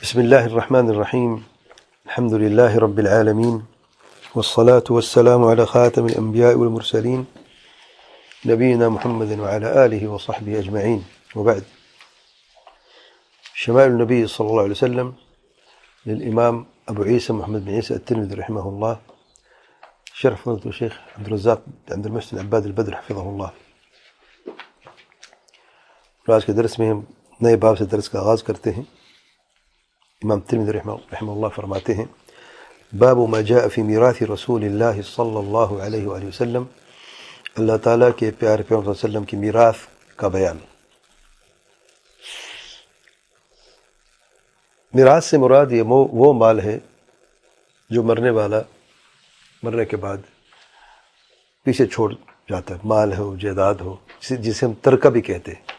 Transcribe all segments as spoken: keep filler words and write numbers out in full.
بسم الله الرحمن الرحيم. الحمد لله رب العالمين، والصلاة والسلام على خاتم الأنبياء والمرسلين نبينا محمد وعلى آله وصحبه أجمعين، وبعد. شمائل النبي صلى الله عليه وسلم للإمام أبو عيسى محمد بن عيسى الترمذي رحمه الله، شرح فضيلة الشيخ عبد الرزاق عبد المحسن عباد البدر حفظه الله. آج کے درس میں ہم نئے باب سے درس کا آغاز کرتے ہیں. امام ترمذی رحمہ اللہ فرماتے ہیں: باب ما جاء فی میراث رسول اللہ صلی اللہ علیہ وآلہ وسلم، اللہ تعالیٰ کے پیارے پیغمبر صلی اللہ علیہ وسلم کی میراث کا بیان. میراث سے مراد یہ وہ مال ہے جو مرنے والا مرنے کے بعد پیچھے چھوڑ جاتا ہے، مال ہو، جائیداد ہو، جسے ہم ترکہ بھی کہتے ہیں.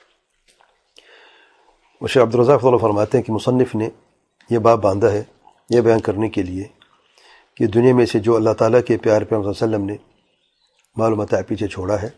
شیخ عبد الرزاق اللہ فرماتے ہیں کہ مصنف نے یہ باب باندھا ہے یہ بیان کرنے کے لیے کہ دنیا میں سے جو اللہ تعالیٰ کے پیارے پیغمبر صلی اللہ علیہ وسلم نے مال و متاع پیچھے چھوڑا ہے،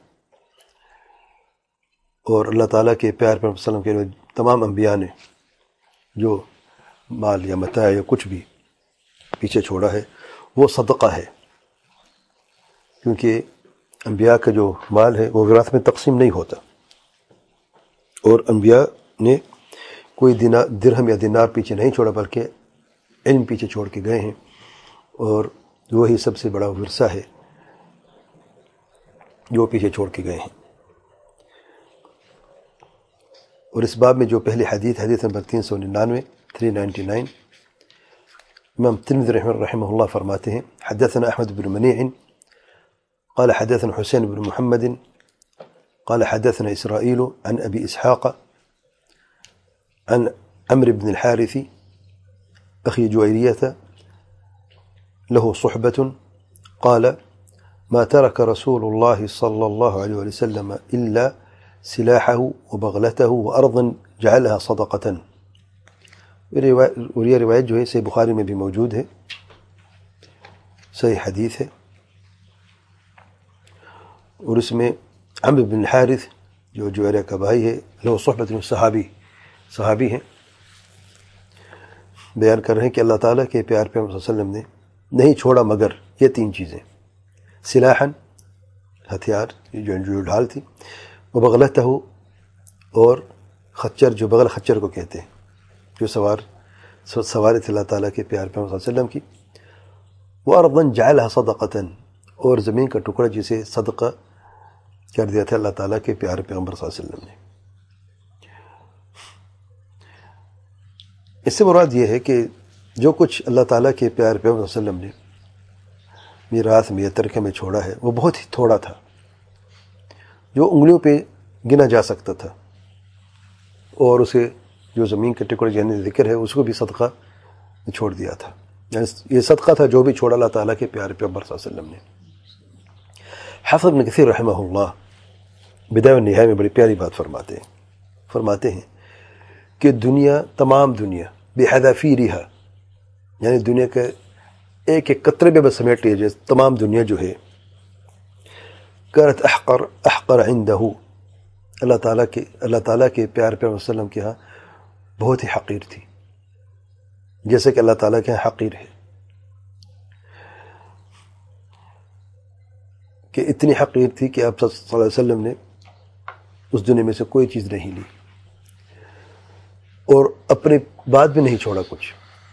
اور اللہ تعالیٰ کے پیارے پیغمبر صلی اللہ علیہ وسلم کے تمام انبیاء نے جو مال یا متاع یا کچھ بھی پیچھے چھوڑا ہے وہ صدقہ ہے، کیونکہ انبیاء کا جو مال ہے وہ وراثت میں تقسیم نہیں ہوتا، اور انبیاء نے کوئی دینار درہم یا دینار پیچھے نہیں چھوڑا بلکہ علم پیچھے چھوڑ کے گئے ہیں، اور وہی سب سے بڑا ورثہ ہے جو پیچھے چھوڑ کے گئے ہیں. اور اس باب میں جو پہلی حدیث حدیث نمبر تین سو ننانوے تھری نائنٹی نائن امام ترمذی رحمہ اللہ فرماتے ہیں: حدثنا احمد بن منیع قال حدثنا حسین بن محمد قال حدثنا اسرائیل عن ابی اسحاق عن عمرو بن الحارث أخي جويرية له صحبة قال: ما ترك رسول الله صلى الله عليه وسلم إلا سلاحه وبغلته وأرضا جعلها صدقة. اور یہ روایت جو ہے صحیح بخاری میں بھی موجود ہے، صحیح حدیث ہے، اور اس میں عمرو بن الحارث جو جویریہ کا بھائی ہے، له صحبة صحابی صحابی ہیں، بیان کر رہے ہیں کہ اللہ تعالیٰ کے پیار پیغمبر صلی اللہ علیہ وسلم نے نہیں چھوڑا مگر یہ تین چیزیں: سلاحاً ہتھیار جو جو ڈھال تھی، وبغلتہ اور خچر جو بغل خچر کو کہتے ہیں، جو سوار سواری تھی اللہ تعالیٰ کے پیار پیغمبر صلی اللہ علیہ وسلم کی، وارضاً جعلها صدقۃ اور زمین کا ٹکڑا جسے صدقہ کر دیا تھا اللہ تعالیٰ کے پیار پیغمبر صلی اللہ علیہ وسلم نے. اس سے مراد یہ ہے کہ جو کچھ اللہ تعالیٰ کے پیارے پیغمبر صلی اللہ علیہ وسلم نے میراث میں یا ترکہ میں چھوڑا ہے وہ بہت ہی تھوڑا تھا، جو انگلیوں پہ گنا جا سکتا تھا، اور اسے جو زمین کے ٹکڑے جہاں ذکر ہے اس کو بھی صدقہ چھوڑ دیا تھا. یعنی یہ صدقہ تھا جو بھی چھوڑا اللہ تعالیٰ کے پیارے پیغمبر صلی اللہ علیہ وسلم نے. حافظ ابن کثیر رحمہ اللہ بدایہ و نہایہ میں بڑی پیاری بات فرماتے ہیں فرماتے ہیں کہ دنیا تمام دنیا بحذافیرہا، یعنی دنیا کے ایک ایک قطرے میں بس سمیٹ لیجیے، تمام دنیا جو ہے کانت احقر احقر عندہ، اللہ تعالیٰ کے اللہ تعالیٰ کے پیارے پیغمبر صلی اللہ علیہ وسلم کے ہاں بہت ہی حقیر تھی، جیسے کہ اللہ تعالیٰ کے ہاں حقیر ہے، کہ اتنی حقیر تھی کہ آپ صلی اللہ علیہ وسلم نے اس دنیا میں سے کوئی چیز نہیں لی، اور اپنے بعد بھی نہیں چھوڑا کچھ.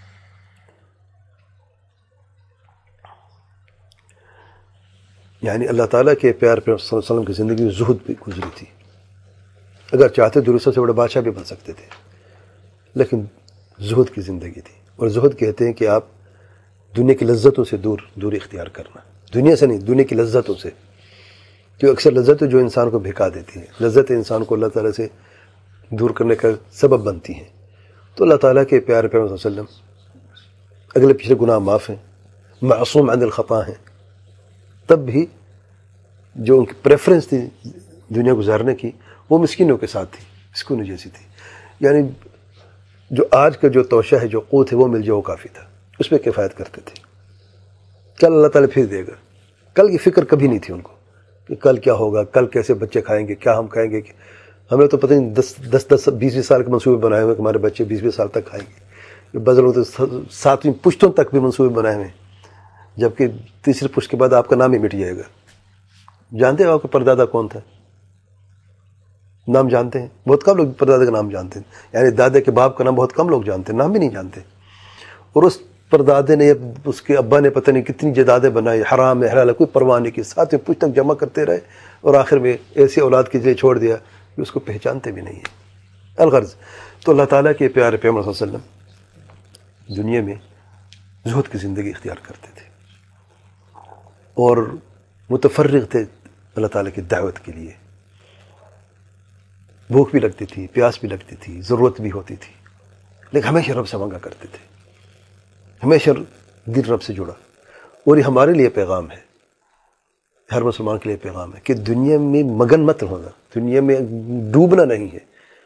یعنی اللہ تعالیٰ کے پیار پر صلی اللہ علیہ وسلم کی زندگی میں زہد بھی گزری تھی. اگر چاہتے درست سے بڑے بادشاہ بھی بن سکتے تھے، لیکن زہد کی زندگی تھی. اور زہد کہتے ہیں کہ آپ دنیا کی لذتوں سے دور دوری اختیار کرنا، دنیا سے نہیں، دنیا کی لذتوں سے، جو اکثر لذتیں جو انسان کو بھکا دیتی ہیں، لذتیں انسان کو اللہ تعالیٰ سے دور کرنے کا سبب بنتی ہیں. تو اللہ تعالیٰ کے پیارے پیغمبر صلی اللہ علیہ وسلم اگلے پچھلے گناہ معاف ہیں، معصوم عن الخطا ہیں، تب بھی جو ان کی پریفرنس تھی دنیا گزارنے کی وہ مسکینوں کے ساتھ تھی، مسکینوں جیسی تھی. یعنی جو آج کا جو توشہ ہے، جو قوت ہے، وہ مل جائے وہ کافی تھا، اس پہ کفایت کرتے تھے. کل اللہ تعالیٰ پھر دے گا، کل کی فکر کبھی نہیں تھی ان کو کہ کل کیا ہوگا، کل کیسے بچے کھائیں گے، کیا ہم کھائیں گے. ہم نے تو پتہ نہیں دس دس دس بیس بیس سال کے منصوبے بنائے ہوئے کہ ہمارے بچے بیس بیس سال تک کھائیں گے. بعض لوگ تو ساتویں پشتوں تک بھی منصوبے بنائے ہوئے ہیں، جبکہ تیسری پشت کے بعد آپ کا نام ہی مٹ جائے گا. جانتے ہو آپ کا پردادا کون تھا؟ نام جانتے ہیں؟ بہت کم لوگ پردادا کا نام جانتے ہیں، یعنی دادے کے باپ کا نام بہت کم لوگ جانتے ہیں، نام بھی نہیں جانتے. اور اس پردادے نے، اس کے ابا نے پتہ نہیں کتنی جائیدادیں بنائی، حرام ہے حلال ہے کوئی پرواہ نہیں کی، ساتویں پشت تک جمع کرتے رہے اور آخر میں ایسی اولاد کے لیے چھوڑ دیا کہ اس کو پہچانتے بھی نہیں ہیں. الغرض تو اللہ تعالیٰ کے پیارے پیغمبر صلی اللہ علیہ وسلم دنیا میں زہد کی زندگی اختیار کرتے تھے اور متفرغ تھے اللہ تعالیٰ کی دعوت کے لیے. بھوک بھی لگتی تھی، پیاس بھی لگتی تھی، ضرورت بھی ہوتی تھی، لیکن ہمیشہ رب سے مانگا کرتے تھے، ہمیشہ دل رب سے جڑا. اور یہ ہمارے لیے پیغام ہے، ہر مسلمان کے لیے پیغام ہے کہ دنیا میں مگن مت ہونا، دنیا میں ڈوبنا نہیں ہے،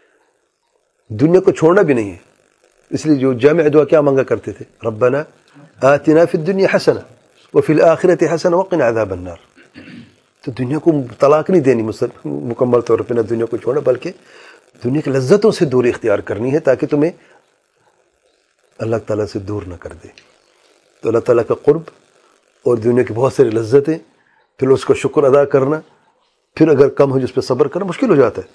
دنیا کو چھوڑنا بھی نہیں ہے. اس لیے جو جامع دعا کیا مانگا کرتے تھے؟ ربنا آتنا فی الدنیا حسنہ وفی الآخرۃ حسنہ وقنا عذاب النار. تو دنیا کو طلاق نہیں دینی مکمل طور پہ، نہ دنیا کو چھوڑنا، بلکہ دنیا کی لذتوں سے دوری اختیار کرنی ہے تاکہ تمہیں اللہ تعالیٰ سے دور نہ کر دے. تو اللہ تعالیٰ کا قرب اور دنیا کی بہت ساری لذتیں، پھر اس کا شکر ادا کرنا، پھر اگر کم ہو جس پہ صبر کرنا مشکل ہو جاتا ہے.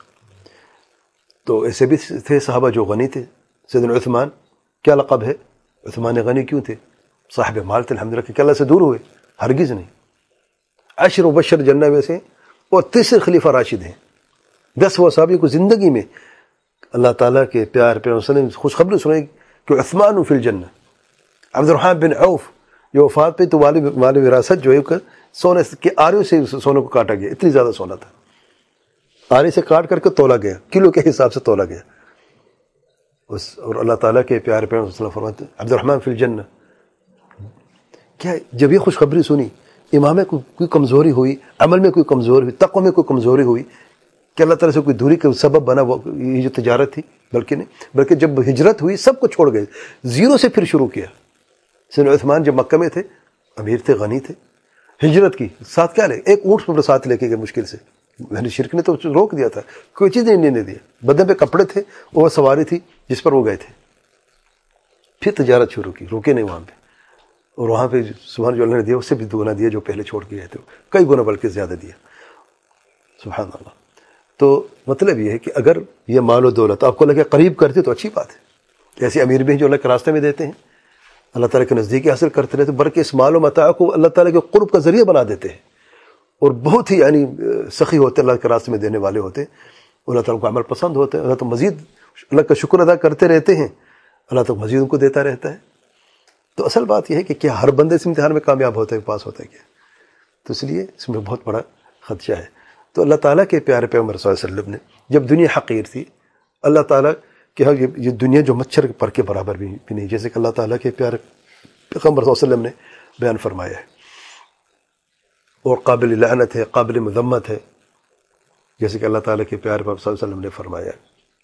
تو ایسے بھی تھے صحابہ جو غنی تھے. سیدنا عثمان کیا لقب ہے؟ عثمان غنی کیوں تھے؟ صاحب مال تھے الحمدللہ، کہ اللہ سے دور ہوئے؟ ہرگز نہیں. عشر و بشر جنہ میں سے اور تیسرے خلیفہ راشد ہیں. دس وہ صحابی کو زندگی میں اللہ تعالیٰ کے پیار پیار وسلم خوشخبری سنائی کہ عثمان فی الجنہ. عبد الرحمن بن عوف جو وفات پہ تو والی والی وراثت جو ہے سونے کے آرے سے سونے کو کاٹا گیا، اتنی زیادہ سونا تھا، آرے سے کاٹ کر کے تولا گیا، کلو کے حساب سے تولا گیا. اس اور اللہ تعالیٰ کے پیارے پیغمبر صلی اللہ علیہ وسلم فرماتے ہیں عبد الرحمن فی الجنہ. کیا جب یہ خوشخبری سنی، ایمان میں کوئی کمزوری ہوئی، عمل میں کوئی کمزوری ہوئی، تقوی میں کوئی کمزوری ہوئی کہ اللہ تعالیٰ سے کوئی دوری کا سبب بنا وہ یہ جو تجارت تھی؟ بلکہ نہیں، بلکہ جب ہجرت ہوئی سب کو چھوڑ گئے، زیرو سے پھر شروع کیا. سیدنا عثمان جب مکہ میں تھے، امیر تھے، غنی تھے، ہجرت کی، ساتھ کیا لے؟ ایک اونٹ پر ساتھ لے کے گئے مشکل سے. یعنی شرک نے تو روک دیا تھا، کوئی چیز نہیں لینے دیا، بدن پہ کپڑے تھے اور سواری تھی جس پر وہ گئے تھے. پھر تجارت شروع کی، روکے نہیں وہاں پہ، اور وہاں پہ سبحان جو اللہ نے دیا اس سے بھی دگنا دیا جو پہلے چھوڑ کے گئے تھے، کئی گنا بلکہ زیادہ دیا. سبحان اللہ. تو مطلب یہ ہے کہ اگر یہ مال و دولت آپ کو لگے قریب کرتے تو اچھی بات ہے. ایسے امیر بھی ہیں جو اللہ کے راستے میں دیتے ہیں، اللہ تعالیٰ کے نزدیکی حاصل کرتے رہتے، بلکہ اس مال و متاع کو اللہ تعالیٰ کے قرب کا ذریعہ بنا دیتے ہیں، اور بہت ہی یعنی سخی ہوتے، اللہ کے راستے میں دینے والے ہوتے، اللہ تعالیٰ کو عمل پسند ہوتے ہیں، اللہ تو مزید اللہ کا شکر ادا کرتے رہتے ہیں، اللہ تو مزید ان کو دیتا رہتا ہے. تو اصل بات یہ ہے کہ کیا ہر بندے اس امتحان میں کامیاب ہوتا ہے، پاس ہوتا ہے کیا؟ تو اس لیے اس میں بہت بڑا خدشہ ہے. تو اللہ تعالیٰ کے پیارے پیغمبر صلی اللہ علیہ وسلم نے جب دنیا حقیر تھی، اللہ تعالیٰ کہ یہ دنیا جو مچھر پر کے برابر بھی نہیں، جیسے کہ اللہ تعالیٰ کے پیارے پیغمبر صلی اللہ علیہ وسلم نے بیان فرمایا ہے، اور قابل لعنت ہے، قابل مذمت ہے، جیسے کہ اللہ تعالیٰ کے پیارے پیغمبر صلی اللہ علیہ وسلم نے فرمایا.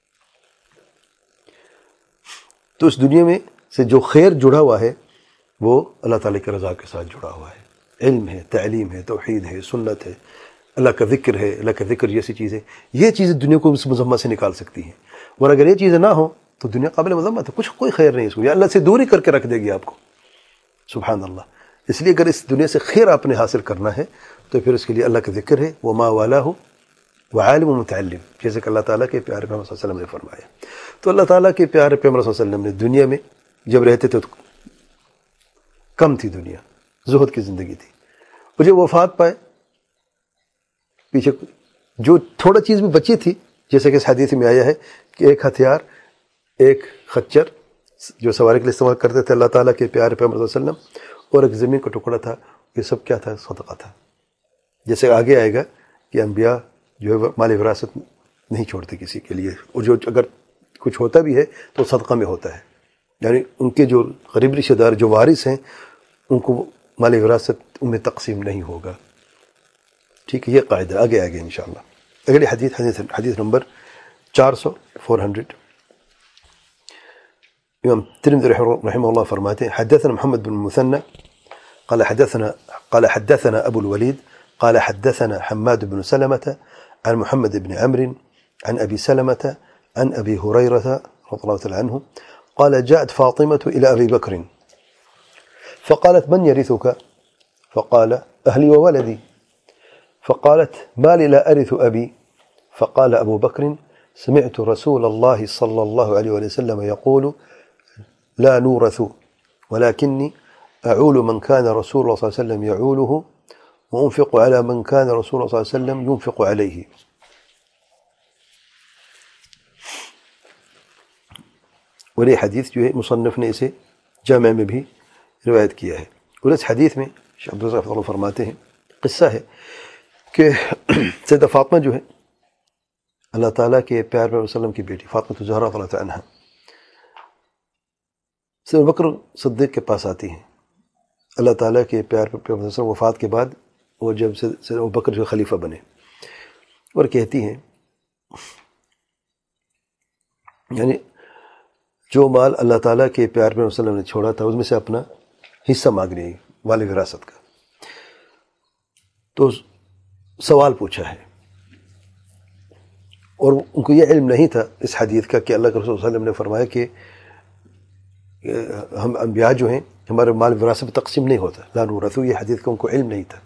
تو اس دنیا میں سے جو خیر جڑا ہوا ہے وہ اللہ تعالیٰ کی رضا کے ساتھ جڑا ہوا ہے. علم ہے، تعلیم ہے، توحید ہے، سنت ہے، اللہ کا ذکر ہے، اللہ کا ذکر جیسی چیزیں، یہ چیزیں دنیا کو اس مذمت سے نکال سکتی ہیں. اور اگر یہ چیزیں نہ ہوں تو دنیا قابل مذمت ہے، کچھ کوئی خیر نہیں اس کو، یا اللہ سے دوری کر کے رکھ دے گی آپ کو. سبحان اللہ. اس لیے اگر اس دنیا سے خیر آپ نے حاصل کرنا ہے تو پھر اس کے لیے اللہ کا ذکر ہے، وما والاه وعالم ومتعلم، جیسے کہ اللہ تعالیٰ کے پیارے پیغمبر صلی اللہ علیہ وسلم نے فرمایا. تو اللہ تعالیٰ کے پیارے پیغمبر صلی اللہ علیہ وسلم نے دنیا میں جب رہتے تھے تو کم تھی دنیا، زہد کی زندگی تھی، اور جب وفات پائے پیچھے جو تھوڑا چیز بھی بچی تھی، جیسے کہ اس حدیث میں آیا ہے کہ ایک ہتھیار، ایک خچر جو سواری کے لیے استعمال کرتے تھے اللہ تعالیٰ کے پیارے پیغمبر صلی اللہ علیہ وسلم، اور ایک زمین کا ٹکڑا تھا، یہ سب کیا تھا؟ صدقہ تھا. جیسے آگے آئے گا کہ انبیاء جو ہے مال وراثت نہیں چھوڑتے کسی کے لیے، اور جو اگر کچھ ہوتا بھی ہے تو صدقہ میں ہوتا ہے، یعنی ان کے جو قریب رشتہ دار جو وارث ہیں ان کو مال وراثت ان میں تقسیم نہیں ہوگا. ٹھیک ہے، یہ قاعدہ آگے آگے انشاءاللہ. اگلی حدیث حدیث حدیث نمبر چار سو فور ہنڈریڈ. امام ترمذی رحمه الله فرماتے ہیں حدثنا محمد بن المثنى قال حدثنا قال حدثنا ابو الوليد قال حدثنا حماد بن سلمة عن محمد بن عمرو عن ابي سلمة عن ابي هريرة رضي الله تعالى عنه قال جاءت فاطمة إلى أبي بكر فقالت من يرثك؟ فقال أهلي وولدي. فقالت ما لي لا أرث أبي؟ فقال أبو بكر سمعت رسول الله صلى الله عليه وسلم يقول لا نورث ولكني أعول من كان رسول الله صلى الله عليه وسلم يعوله وأنفق على من كان رسول الله صلى الله عليه وسلم ينفق عليه. اور یہ حدیث جو ہے مصنف نے اسے جامع میں بھی روایت کیا ہے. اور اس حدیث میں شیخ عبد الرزاق اللہ فرماتے ہیں قصہ ہے کہ سیدہ فاطمہ جو ہے اللہ تعالیٰ کے پیار پیغمبر وسلم کی بیٹی فاطمہ الزہرا رضی اللہ عنہا سیدنا ابو بکر صدیق کے پاس آتی ہیں. اللہ تعالیٰ کے پیار پیغمبر وسلم وفات کے بعد وہ جب سیدنا ابو بکر جو خلیفہ بنے اور کہتی ہیں یعنی جو مال اللہ تعالیٰ کے پیار پیغمبر وسلم نے چھوڑا تھا اس میں سے اپنا حصہ مانگ رہی ہے مال وراثت کا. تو سوال پوچھا ہے اور ان کو یہ علم نہیں تھا اس حدیث کا کہ اللہ کے رسول صلی اللہ علیہ وسلم نے فرمایا کہ ہم انبیاء جو ہیں ہمارے مال وراثت میں تقسیم نہیں ہوتا لا نورث. یہ حدیث کا ان کو علم نہیں تھا.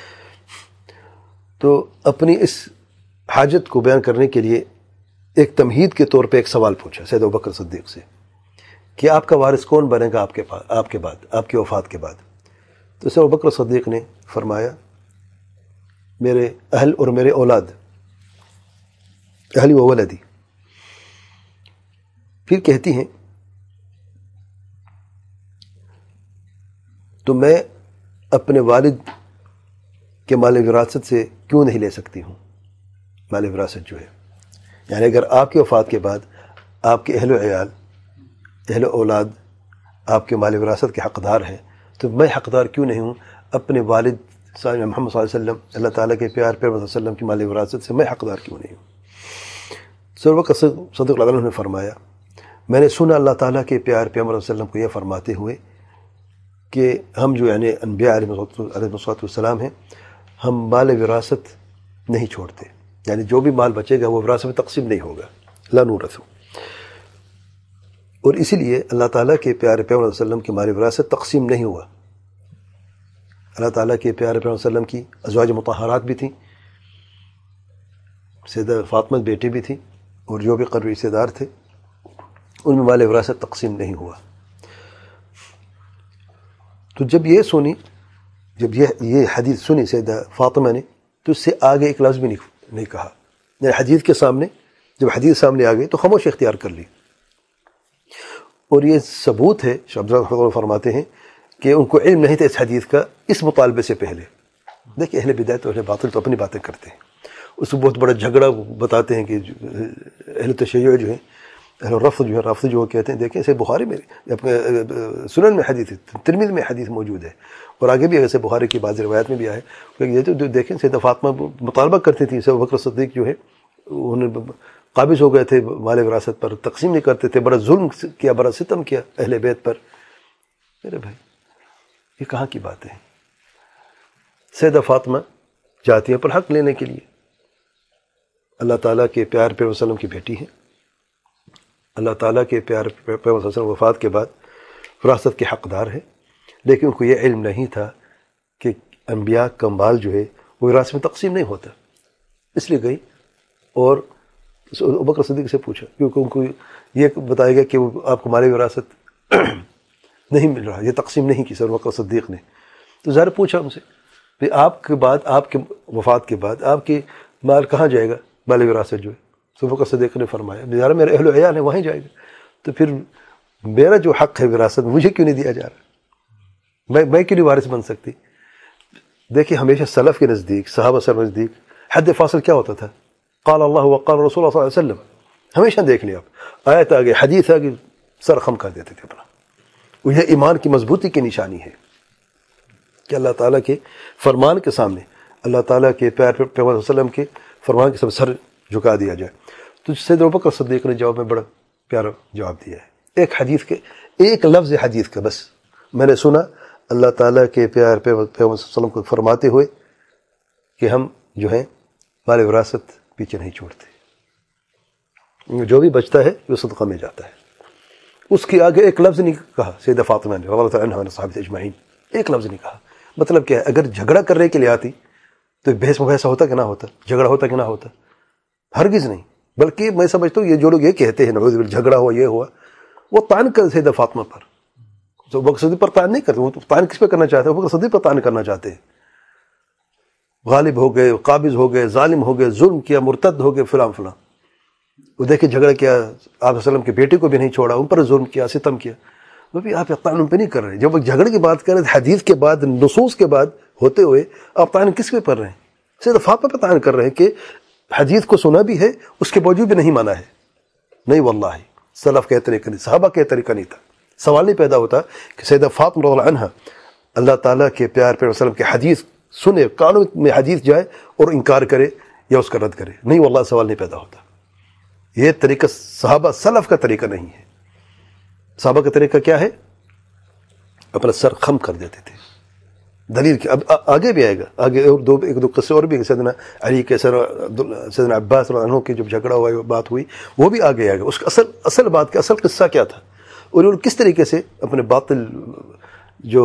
تو اپنی اس حاجت کو بیان کرنے کے لیے ایک تمہید کے طور پہ ایک سوال پوچھا سید ابو بکر صدیق سے کہ آپ کا وارث کون بنے گا آپ کے پاس آپ کے بعد آپ کی وفات کے بعد. تو سید ابو بکر صدیق نے فرمایا میرے اہل اور میرے اولاد اہلی و ولدی. پھر کہتی ہیں تو میں اپنے والد کے مال وراثت سے کیوں نہیں لے سکتی ہوں؟ مال وراثت جو ہے یعنی اگر آپ کی وفات کے بعد آپ کے اہل و عیال اہل و اولاد آپ کے مال وراثت کے حقدار ہیں تو میں حقدار کیوں نہیں ہوں اپنے والد محمد صلی اللہ علیہ وسلم اللہ تعالیٰ کے پیار پیغمبر صلی اللہ علیہ وسلم کی مال وراثت سے میں حقدار کیوں نہیں ہوں؟ سید ابو بکر صدیق اللہ عنہ نے فرمایا میں نے سنا اللہ تعالیٰ کے پیار پیغمبر صلی اللہ علیہ وسلم کو یہ فرماتے ہوئے کہ ہم جو یعنی انبیاء علیہ السلام ہیں ہم مال وراثت نہیں چھوڑتے یعنی جو بھی مال بچے گا وہ وراثت میں تقسیم نہیں ہوگا لا نورث. اور اسی لیے اللہ تعالیٰ کے پیارے پیغمبر صلی اللہ علیہ وسلم کی مال وراثت تقسیم نہیں ہوا. اللہ تعالیٰ کے پیارے پیغمبر صلی اللہ علیہ وسلم کی ازواج مطہرات بھی تھیں سیدہ فاطمہ بیٹی بھی تھی اور جو بھی قریبی رشتہ دار تھے ان میں مال وراثت تقسیم نہیں ہوا. تو جب یہ سنی جب یہ یہ حدیث سنی سیدہ فاطمہ نے تو اس سے آگے ایک لفظ بھی نہیں نہیں کہا. یعنی حدیث کے سامنے جب حدیث سامنے آ گئی تو خاموش اختیار کر لی. اور یہ ثبوت ہے شیخ عبد الرزاق فرماتے ہیں کہ ان کو علم نہیں تھا اس حدیث کا اس مطالبے سے پہلے. دیکھیں اہل بدعت اور اہل باطل تو اپنی باتیں کرتے ہیں اس کو بہت بڑا جھگڑا بتاتے ہیں کہ اہل تشیع جو ہے اہل رفض جو ہے رفض جو کہتے ہیں دیکھیں اسے بخاری میں اپنے سنن میں حدیث ہے ترمذی میں حدیث موجود ہے اور آگے بھی ایسے بخاری کی بعض روایت میں بھی آئے کہ تو دیکھیں سیدہ فاطمہ مطالبہ کرتی تھی سید ابو بکر صدیق جو ہے انہیں قابض ہو گئے تھے مال وراثت پر تقسیم نہیں کرتے تھے بڑا ظلم کیا بڑا ستم کیا اہل بیت پر. میرے بھائی یہ کہاں کی بات ہے؟ سیدہ فاطمہ جاتی ہے پر حق لینے کے لیے اللہ تعالیٰ کے پیار پیغمبر صلی اللہ علیہ وسلم کی بیٹی ہے اللہ تعالیٰ کے پیار پیغمبر صلی اللہ علیہ وسلم وفات کے بعد وراثت کے حقدار ہے لیکن ان کو یہ علم نہیں تھا کہ انبیاء کا مال جو ہے وہ وراثت میں تقسیم نہیں ہوتا. اس لیے گئی اور ابو بکر صدیق سے پوچھا کیونکہ ان کو یہ بتایا گیا کہ وہ آپ کو مال وراثت نہیں مل رہا یہ تقسیم نہیں کی سر ابو بکر صدیق نے. تو ظاہر پوچھا ان سے کہ آپ کے بعد آپ کے وفات کے بعد آپ کے مال کہاں جائے گا مال وراثت جو ہے؟ ابو بکر صدیق نے فرمایا ذرا میرے اہل و عیال ہے وہیں جائے گا. تو پھر میرا جو حق ہے وراثت مجھے کیوں نہیں دیا جا رہا؟ میں میں کیوں نہیں وارث بن سکتی؟ دیکھیں ہمیشہ سلف کے نزدیک صحابہ سر نزدیک حد فاصل کیا ہوتا تھا؟ قال اللہ وقال رسول اللہ صلی اللہ علیہ وسلم. ہمیشہ دیکھ لیں آپ آیت آگے حدیث آگے سر خم کر دیتے تھے اپنا. وہ یہ ایمان کی مضبوطی کی نشانی ہے کہ اللہ تعالیٰ کے فرمان کے سامنے اللہ تعالیٰ کے پیار پیغمبر صلی اللہ علیہ وسلم کے فرمان کے سب سر جھکا دیا جائے. تو سید ابو بکر صدیق نے جواب میں بڑا پیارا جواب دیا ہے ایک حدیث کے ایک لفظ حدیث کا بس میں نے سنا اللہ تعالیٰ کے پیار پیغمبر صلی اللہ علیہ وسلم کو فرماتے ہوئے کہ ہم جو ہیں مال وراثت پیچھے نہیں چھوڑتے جو بھی بچتا ہے وہ صدقہ میں جاتا ہے. اس کے آگے ایک لفظ نہیں کہا سیدہ فاطمہ نے رضی اللہ تعالیٰ عنہا صحابہ اجمعین، ایک لفظ نہیں کہا. مطلب کیا ہے؟ اگر جھگڑا کرنے کے لیے آتی تو بحث مباحثہ ہوتا کہ نہ ہوتا، جھگڑا ہوتا کہ نہ ہوتا؟ ہرگز نہیں. بلکہ میں سمجھتا ہوں یہ جو لوگ یہ کہتے ہیں نعوذ باللہ جھگڑا ہوا یہ ہوا، وہ طعن کر سیدہ فاطمہ پر، تو ابو بکر صدیق پر طعن نہیں کرتے. وہ طعن کس پہ کرنا چاہتے ہیں؟ ابو بکر صدیق پر طعن کرنا چاہتے ہیں. غالب ہو گئے، قابض ہو گئے، ظالم ہو گئے، ظلم کیا، مرتد ہو گئے، فلاں فلاں. وہ دیکھیں جھگڑا کیا، آپ صلی اللہ علیہ وسلم کے بیٹے کو بھی نہیں چھوڑا، ان پر ظلم کیا، ستم کیا. وہ بھی آپ طعن ان پہ نہیں کر رہے. جب وہ جھگڑے کی بات کر رہے ہیں، حدیث کے بعد، نصوص کے بعد ہوتے ہوئے آپ طعن کس پہ کر رہے ہیں؟ سیدہ فاطمہ پہ طعن کر رہے ہیں کہ حدیث کو سنا بھی ہے، اس کے باوجود بھی نہیں مانا ہے. نہیں واللہ سلف کا طریقہ نہیں، صحابہ کا طریقہ نہیں تھا. سوال نہیں پیدا ہوتا کہ سیدہ فاطمہ رضی اللہ عنہا اللہ تعالیٰ کے پیار پیار وسلم کے حدیث سنے، کانوں میں حدیث جائے اور انکار کرے یا اس کا رد کرے. نہیں واللہ سوال نہیں پیدا ہوتا. یہ طریقہ صحابہ سلف کا طریقہ نہیں ہے. صحابہ کا طریقہ کیا ہے؟ اپنا سر خم کر دیتے تھے. دلیل کی اب آگے بھی آئے گا، آگے اور دو ایک دو قصے اور بھی. سیدنا علی کے سر سیدنا عباس رضی اللہ عنہ کی جب جھگڑا ہوا بات ہوئی وہ بھی آگے آئے گا. اس کا اصل اصل بات کا اصل قصہ کیا تھا، اور انہوں نے کس طریقے سے اپنے باطل جو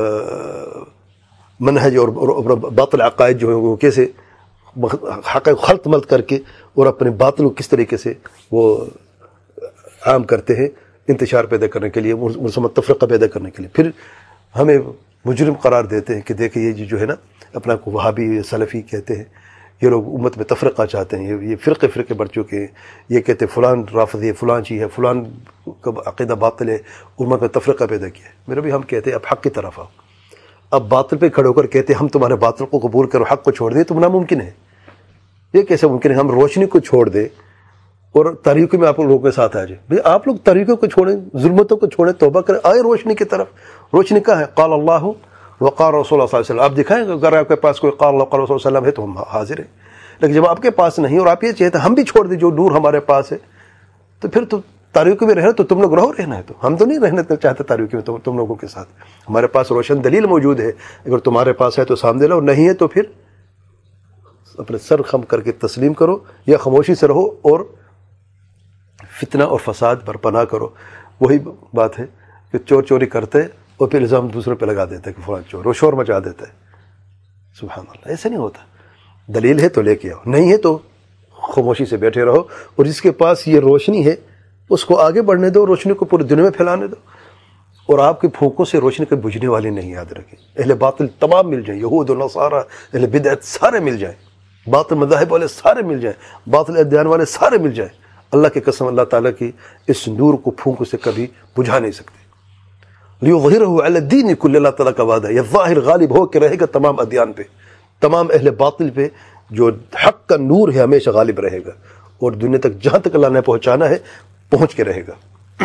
منہج اور باطل عقائد جو ہیں وہ کیسے حقائق خلط ملط کر کے اور اپنے باطل کو کس طریقے سے وہ عام کرتے ہیں انتشار پیدا کرنے کے لیے، مرسومات تفرقہ پیدا کرنے کے لیے. پھر ہمیں مجرم قرار دیتے ہیں کہ دیکھیں یہ جو ہے نا اپنا کو وہابی سلفی کہتے ہیں، یہ لوگ امت میں تفرقہ چاہتے ہیں، یہ فرقے فرقے بڑھ چکے ہیں، یہ کہتے ہیں فلان رافضی ہے، فلان چیز ہے، فلان کا عقیدہ باطل ہے، امت میں تفرقہ پیدا کیا ہے. میرے بھی ہم کہتے ہیں اب حق کی طرف آؤ. اب باطل پہ کھڑے ہو کر کہتے ہیں ہم تمہارے باطل کو قبول کرو، حق کو چھوڑ دیں، تو ناممکن ہے. یہ کیسے ممکن ہے ہم روشنی کو چھوڑ دیں اور تاریکی میں آپ لوگوں کے ساتھ آ جائیں؟ بھئی آپ لوگ تاریکیوں کو چھوڑیں، ظلمتوں کو چھوڑیں، توبہ کریں، آئے روشنی کی طرف. روشنی کہاں ہے؟ قال اللہ وقال رسول اللہ صلی اللہ علیہ وسلم. آپ دکھائیں گے اگر آپ کے پاس کوئی قال اللہ قال رسول صلی اللہ علیہ وسلم ہے تو ہم حاضر ہیں. لیکن جب آپ کے پاس نہیں اور آپ یہ چاہتے ہیں ہم بھی چھوڑ دیں جو نور ہمارے پاس ہے، تو پھر تو تاریکی میں رہنا تو تم لوگ رہو، رہنا ہے تو ہم تو نہیں رہنا چاہتے تاریکی میں تم لوگوں کے ساتھ. ہمارے پاس روشن دلیل موجود ہے، اگر تمہارے پاس ہے تو سامنے لاؤ، نہیں ہے تو پھر اپنے سر خم کر کے تسلیم کرو یا خاموشی سے رہو اور فتنہ اور فساد برپا نہ کرو. وہی بات ہے کہ چور چوری کرتے اور پھر الزام دوسرے پہ لگا دیتے کہ فلاں چور، وہ شور مچا دیتا ہے. سبحان اللہ، ایسا نہیں ہوتا. دلیل ہے تو لے کے آؤ، نہیں ہے تو خاموشی سے بیٹھے رہو، اور جس کے پاس یہ روشنی ہے اس کو آگے بڑھنے دو، روشنی کو پورے دنیا میں پھیلانے دو. اور آپ کے پھونکوں سے روشنی کے بجھنے والے نہیں، یاد رکھیں. اہل باطل تمام مل جائیں، یہود و نصارہ، اہل بدعت سارے مل جائیں، باطل مذاہب والے سارے مل جائیں، باطل ادیان والے سارے مل جائیں، اللہ کی قسم اللہ تعالیٰ کی اس نور کو پھونکوں سے کبھی بجھا نہیں سکتے. لِيُظْهِرَهُ عَلَى الدِّينِ كُلِّهِ، اللہ تعالیٰ کا وعدہ ہے. یہ ظاہر غالب ہو کے رہے گا تمام ادیان پہ، تمام اہل باطل پہ. جو حق کا نور ہے ہمیشہ غالب رہے گا، اور دنیا تک جہاں تک اللہ نے پہنچانا ہے پہنچ کے رہے گا.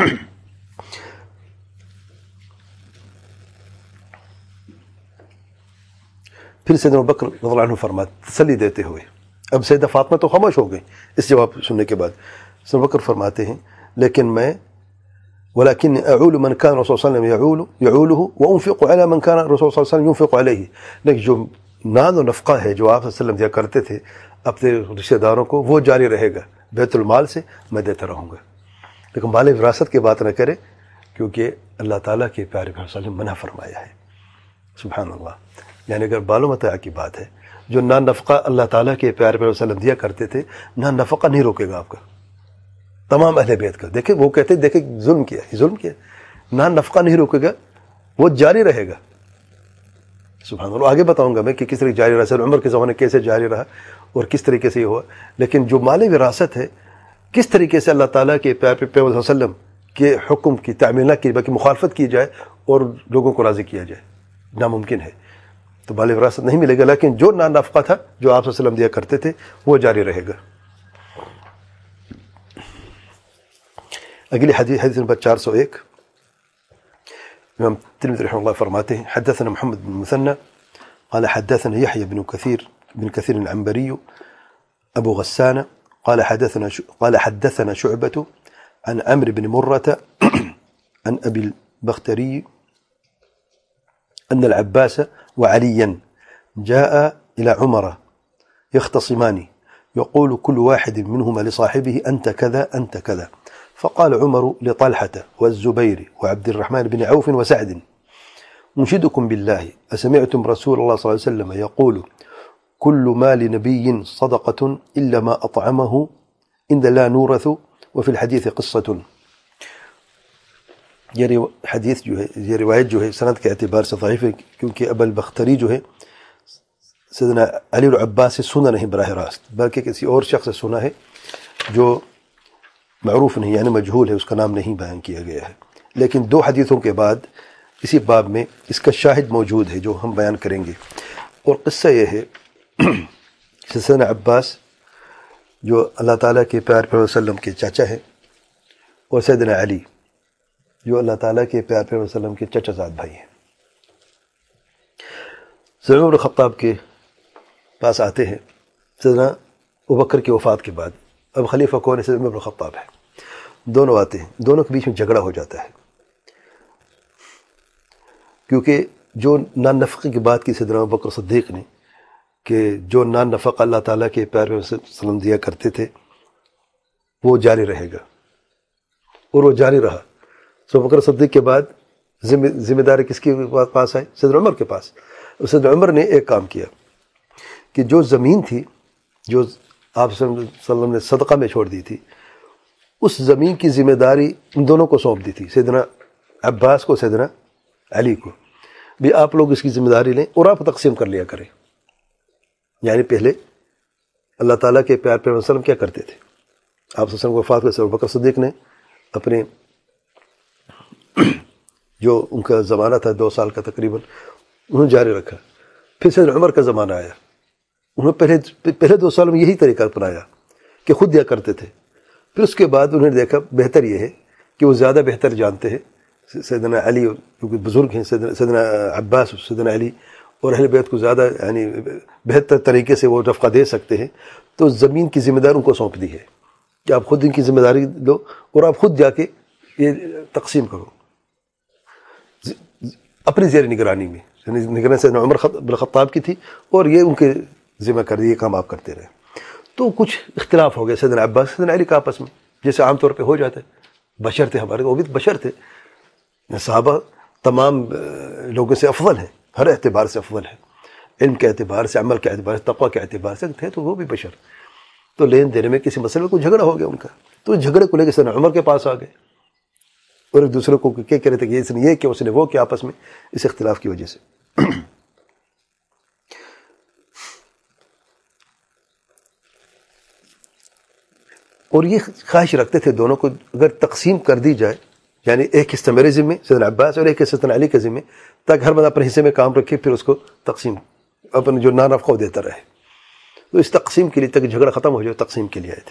پھر سیدنا ابوبکر رضی اللہ عنہ فرماتے تسلی دیتے ہوئے، اب سیدہ فاطمہ تو خاموش ہو گئی اس جواب سننے کے بعد. سیدنا ابوبکر فرماتے ہیں لیکن میں ولكن اعول من كان رسول صلی اللہ علیہ وسلم يعول يعوله وانفق على من كان رسول صلی اللہ علیہ وسلم ينفق عليه. لیکن جو نان و نفقہ ہے جو آپ صلی اللہ علیہ وسلم دیا کرتے تھے اپنے رشتہ داروں کو، وہ جاری رہے گا. بیت المال سے میں دیتا رہوں گا، لیکن مال وراثت کی بات نہ کرے، کیونکہ اللہ تعالیٰ کے پیارے پیغمبر صلی اللہ علیہ وسلم منع فرمایا ہے. سبحان اللہ. یعنی اگر بال و متاع کی بات ہے، جو نان نفقہ اللہ تعالیٰ کے پیارے پیغمبر صلی اللہ علیہ وسلم دیا کرتے تھے، نان نفقہ نہیں روکے گا آپ کا، تمام اہل بیت کا. دیکھیں وہ کہتے ہیں دیکھیں ظلم کیا ہے، ظلم کیا ہے، نان نفقہ نہیں روکے گا، وہ جاری رہے گا. سبحان اللہ. آگے بتاؤں گا میں کہ کس طرح جاری رہا، سر عمر کے زمانے کیسے جاری رہا اور کس طریقے سے یہ ہوا. لیکن جو مال وراثت ہے کس طریقے سے اللہ تعالیٰ کے پیارے پیغمبر صلی اللہ علیہ وسلم کے حکم کی تعمیل نہ کی بلکہ مخالفت کی جائے اور لوگوں کو راضی کیا جائے، ناممکن ہے. تو مال وراثت نہیں ملے گا، لیکن جو نان نفقہ تھا جو آپ صلی اللہ علیہ وسلم دیا کرتے تھے وہ جاری رہے گا. اگلی حدیث حدیث نمبر چار سو ایک. امام ترمذی رحمہ اللہ فرماتے ہیں حدثنا محمد بن مثنى قال حدثنا يحيى بن كثير بن كثير العنبري أبو غسان قال حدثنا قال حدثنا شعبة عن عمرو بن مرة عن أبي البختري أن العباس وعليا جاء إلى عمر يختصمان يقول كل واحد منهما لصاحبه أنت كذا أنت كذا، فقال عمر لطلحة والزبير وعبد الرحمن بن عوف وسعد أنشدكم بالله أسمعتم رسول الله صلى الله عليه وسلم يقول كل مال نبي صدقة إلا ما أطعمه إن لا نورث وفي الحديث قصة. یہ حدیث جو ہے یہ روایت جو ہے سند کے اعتبار سے ضعیف ہے کیونکہ ابو البختری جو ہے سیدنا علی العباس سے سنا نہیں براہ راست بلکہ کسی اور شخص سے سنا ہے جو معروف نہیں یعنی مجہول ہے اس کا نام نہیں بیان کیا گیا ہے. لیکن دو حدیثوں کے بعد اسی باب میں اس کا شاہد موجود ہے جو ہم بیان کریں گے. اور قصہ یہ ہے سیدنا عباس جو اللہ تعالیٰ کے پیار پیغمبر صلی اللہ علیہ وسلم کے چاچا ہیں اور سیدنا علی جو اللہ تعالیٰ کے پیار پیغمبر صلی اللہ علیہ وسلم کے چچا زاد بھائی ہیں. سیدنا عمر خطاب کے پاس آتے ہیں سیدنا ابوبکر کی وفات کے بعد. اب خلیفہ کون ہے؟ سیدنا عمر خطاب ہے. دونوں آتے ہیں, دونوں کے بیچ میں جھگڑا ہو جاتا ہے کیونکہ جو نان نفقے کی بات کی سیدنا ابوبکر صدیق نے کہ جو نان نفقہ اللہ تعالیٰ کے پیار پیغمبر صلی اللہ علیہ وسلم دیا کرتے تھے وہ جاری رہے گا اور وہ جاری رہا. سو بکر صدیق کے بعد ذمہ داری کس کے پاس آئی؟ سیدنا عمر کے پاس. سیدنا عمر نے ایک کام کیا کہ جو زمین تھی جو آپ صلی اللہ علیہ وسلم نے صدقہ میں چھوڑ دی تھی اس زمین کی ذمہ داری ان دونوں کو سونپ دی تھی, سیدنا عباس کو سیدنا علی کو. بھی آپ لوگ اس کی ذمہ داری لیں اور آپ تقسیم کر لیا کریں. یعنی پہلے اللہ تعالیٰ کے پیار پیغمبر صلی اللہ علیہ وسلم کیا کرتے تھے؟ آپ صلی اللہ علیہ وسلم کو وفات کے ابو بکر صدیق نے اپنے جو ان کا زمانہ تھا دو سال کا تقریباً انہوں نے جاری رکھا. پھر سیدنا عمر کا زمانہ آیا, انہوں نے پہلے پہلے دو سال میں یہی طریقہ اپنایا کہ خود دیا کرتے تھے. پھر اس کے بعد انہوں نے دیکھا بہتر یہ ہے کہ وہ زیادہ بہتر جانتے ہیں سیدنا علی کیونکہ بزرگ ہیں سیدنا سیدنا عباس سیدنا علی اور اہل بیت کو زیادہ یعنی بہتر طریقے سے وہ رفقہ دے سکتے ہیں. تو زمین کی ذمہ داری ان کو سونپ دی ہے کہ آپ خود ان کی ذمہ داری لو اور آپ خود جا کے یہ تقسیم کرو اپنی زیر نگرانی میں. نگرانی سیدنا عمر بن خطاب کی تھی اور یہ ان کے ذمہ کر دی, یہ کام آپ کرتے رہے. تو کچھ اختلاف ہو گیا سیدنا عباس سیدنا علی کا آپس میں, جیسے عام طور پہ ہو جاتا ہے. بشر تھے ہمارے, وہ بھی بشر تھے. صحابہ تمام لوگوں سے افضل ہیں, ہر اعتبار سے افضل ہیں, علم کے اعتبار سے, عمل کے اعتبار سے, تقوی کے اعتبار سے تھے, تو وہ بھی بشر. تو لین دینے میں کسی مسئلے میں کوئی جھگڑا ہو گیا ان کا, تو جھگڑے کو لے کے سیدنا عمر کے پاس آ گئے اور ایک دوسرے کو کیا کہہ رہے تھے کہ اس نے یہ کیا اس نے وہ کیا, آپس میں اس اختلاف کی وجہ سے. اور یہ خواہش رکھتے تھے دونوں کو اگر تقسیم کر دی جائے, یعنی ایک حصہ میرے ذمے سیدنا عباس اور ایک حصہ سیدنا علی کے ذمے, تاکہ ہر بندہ اپنے حصے میں کام رکھے پھر اس کو تقسیم اپنے جو نان نفقہ دیتا رہے. تو اس تقسیم کے لیے تک جھگڑا ختم ہو جائے تقسیم کے لیے آئے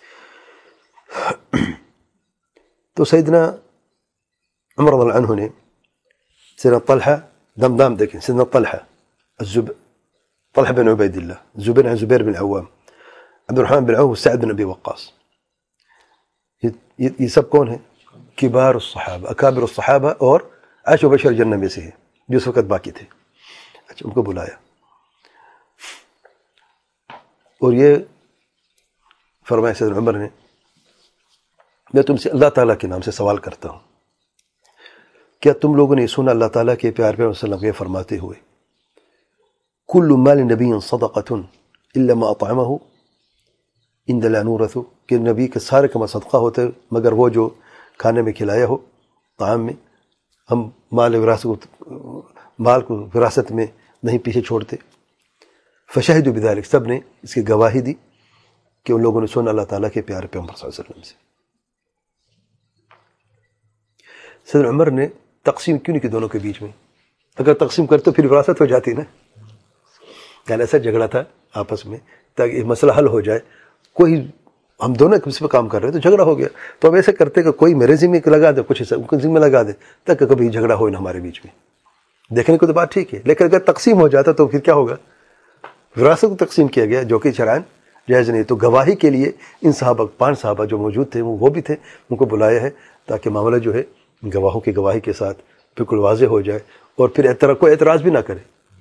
تھے. تو سیدنا عمر رضی اللہ عنہ نے سیدنا طلحہ دمدام دیکھیں سیدنا طلحہ الزب طلحہ بن عبید اللہ, زبیر بن زبیر بن عوام, عبد الرحمن بن عوف, سعد بن ابی وقاص, یہ سب کون ہیں؟ کبار الصحابہ, اکابر الصحابہ اور عشر بشر جنہ میں سے ہیں جو اس وقت باقی تھے. اچھا ان کو بلایا اور یہ فرمایا سیدنا عمر نے میں تم سے اللہ تعالیٰ کے نام سے سوال کرتا ہوں, کیا تم لوگوں نے سنا اللہ تعالیٰ کے پیار پیغمبر صلی اللہ علیہ وسلم کے فرماتے ہوئے کل مال نبی صدقۃ الا ما اطعمہ ان لا نورث, کہ نبی کے سارے کا صدقہ ہوتے مگر وہ جو کھانے میں کھلایا ہو, طعام میں, ہم مال وراثت مال کو وراثت میں نہیں پیچھے چھوڑتے. فشہدوا بذلک, سب نے اس کی گواہی دی کہ ان لوگوں نے سنا اللہ تعالیٰ کے پیارے پیغمبر صلی اللہ علیہ وسلم سے. سیدنا عمر نے تقسیم کیوں نہیں کی دونوں کے بیچ میں؟ اگر تقسیم کرتے تو پھر وراثت ہو جاتی نا. یعنی ایسا جھگڑا تھا آپس میں تاکہ یہ مسئلہ حل ہو جائے. کوئی ہم دونوں کس پہ کام کر رہے ہیں تو جھگڑا ہو گیا, تو اب ایسے کرتے کہ کوئی میرے ذمہ لگا دے کچھ ان کے ذمہ لگا دے تاکہ کبھی جھگڑا ہو نا ہمارے بیچ میں. دیکھنے کو تو بات ٹھیک ہے, لیکن اگر تقسیم ہو جاتا تو پھر کیا ہوگا؟ وراثت کو تقسیم کیا گیا جو کہ شرعاً جائز نہیں. تو گواہی کے لیے ان صحابہ پانچ صحابہ جو موجود تھے وہ بھی تھے, ان کو بلایا ہے تاکہ معاملہ جو ہے گواہوں کی گواہی کے ساتھ بالکل واضح ہو جائے اور پھر کوئی اعتراض بھی نہ کرے.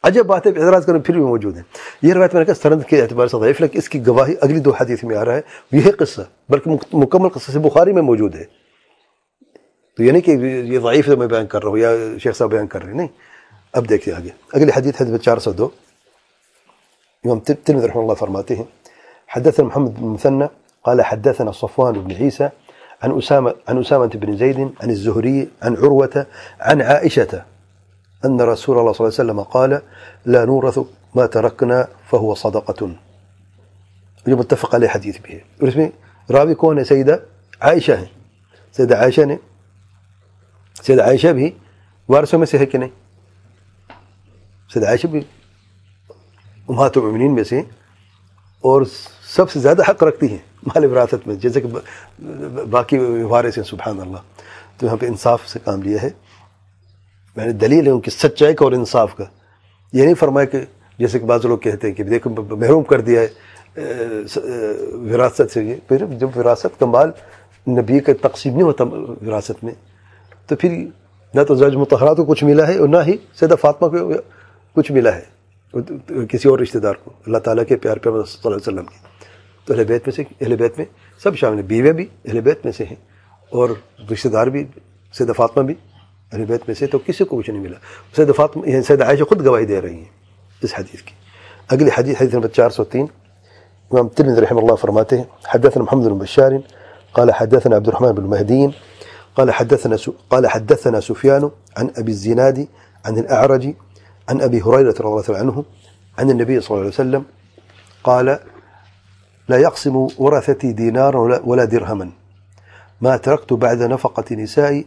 عجب بات ہے اعتراض کرنے پھر بھی موجود ہیں. یہ روایت میں نے کہا سند کے اعتبار سے ضعیف، لیکن اس کی گواہی اگلی دو حدیث میں آ رہا ہے. یہی قصہ بلکہ مکمل قصہ سے بخاری میں موجود ہے. تو یہ نہیں کہ یہ ضعیف ہے میں بیان کر رہا ہوں یا شیخ صاحب بیان کر رہے ہیں، نہیں. اب دیکھیے آگے اگلی حدیث حدیث چار سو دو. امام ترمذی رحمہ اللہ فرماتے ہیں حدثنا محمد بن مثنى قال حدثنا صفوان بن عيسى عن أسامة عن أسامة بن زيد عن الزهري عن عروة عن عائشة أن رسول الله صلى الله عليه وسلم قال لا نورث ما تركنا فهو صدقة. جو متفق عليه حدیث بھی ہے. اور اس میں راوی کون ہے؟ سیدہ عائشہ ہے. سیدہ عائشہ نے سیدہ عائشہ بھی وارثوں میں سے ہے کہ نہیں؟ سیدہ عائشہ بھی امہات المؤمنین میں سے اور سب سے زیادہ حق رکھتی ہیں مال وراثت میں، جیسے کہ باقی وارث ہیں. سبحان اللہ. تو یہاں پہ انصاف سے کام لیا ہے. میں نے دلیل ہے ان کی سچائی کا اور انصاف کا. یہ نہیں فرمایا کہ جیسے کہ بعض لوگ کہتے ہیں کہ دیکھو محروم کر دیا ہے وراثت سے. یہ پھر جب وراثت کا مال نبی کا تقسیم نہیں ہوتا وراثت میں، تو پھر نہ تو زوج مطہرات کو کچھ ملا ہے اور نہ ہی سیدہ فاطمہ کو کچھ ملا ہے کسی اور رشتہ دار کو. اللہ تعالیٰ کے پیار پیغمبر صلی اللہ علیہ وسلم کے تو اہل بیت میں سے اہل بیت میں سب شامل ہیں. بیوے بھی اہل بیت میں سے ہیں اور رشتہ دار بھی سیدہ فاطمہ بھی اہل بیت میں سے، تو کسی کو کچھ نہیں ملا. سیدہ فاطمہ یعنی سیدہ عائشہ خود گواہی دے رہی ہیں اس حدیث کی. اگلی حدیث حدیث نمبر چار سو تین. امام ترمذی رحمہ اللہ فرماتے ہیں حدثنا محمد بن بشار قال حدثنا عبد الرحمن بن مهدي قال حدثنا قال حدثنا سفيان عن ابي الزناد عن الاعرج عن ابي هريره رضي الله عنه عن النبي صلى الله عليه وسلم قال لا يقسم ورثتي دينار ولا درهما ما تركت بعد نفقة نسائي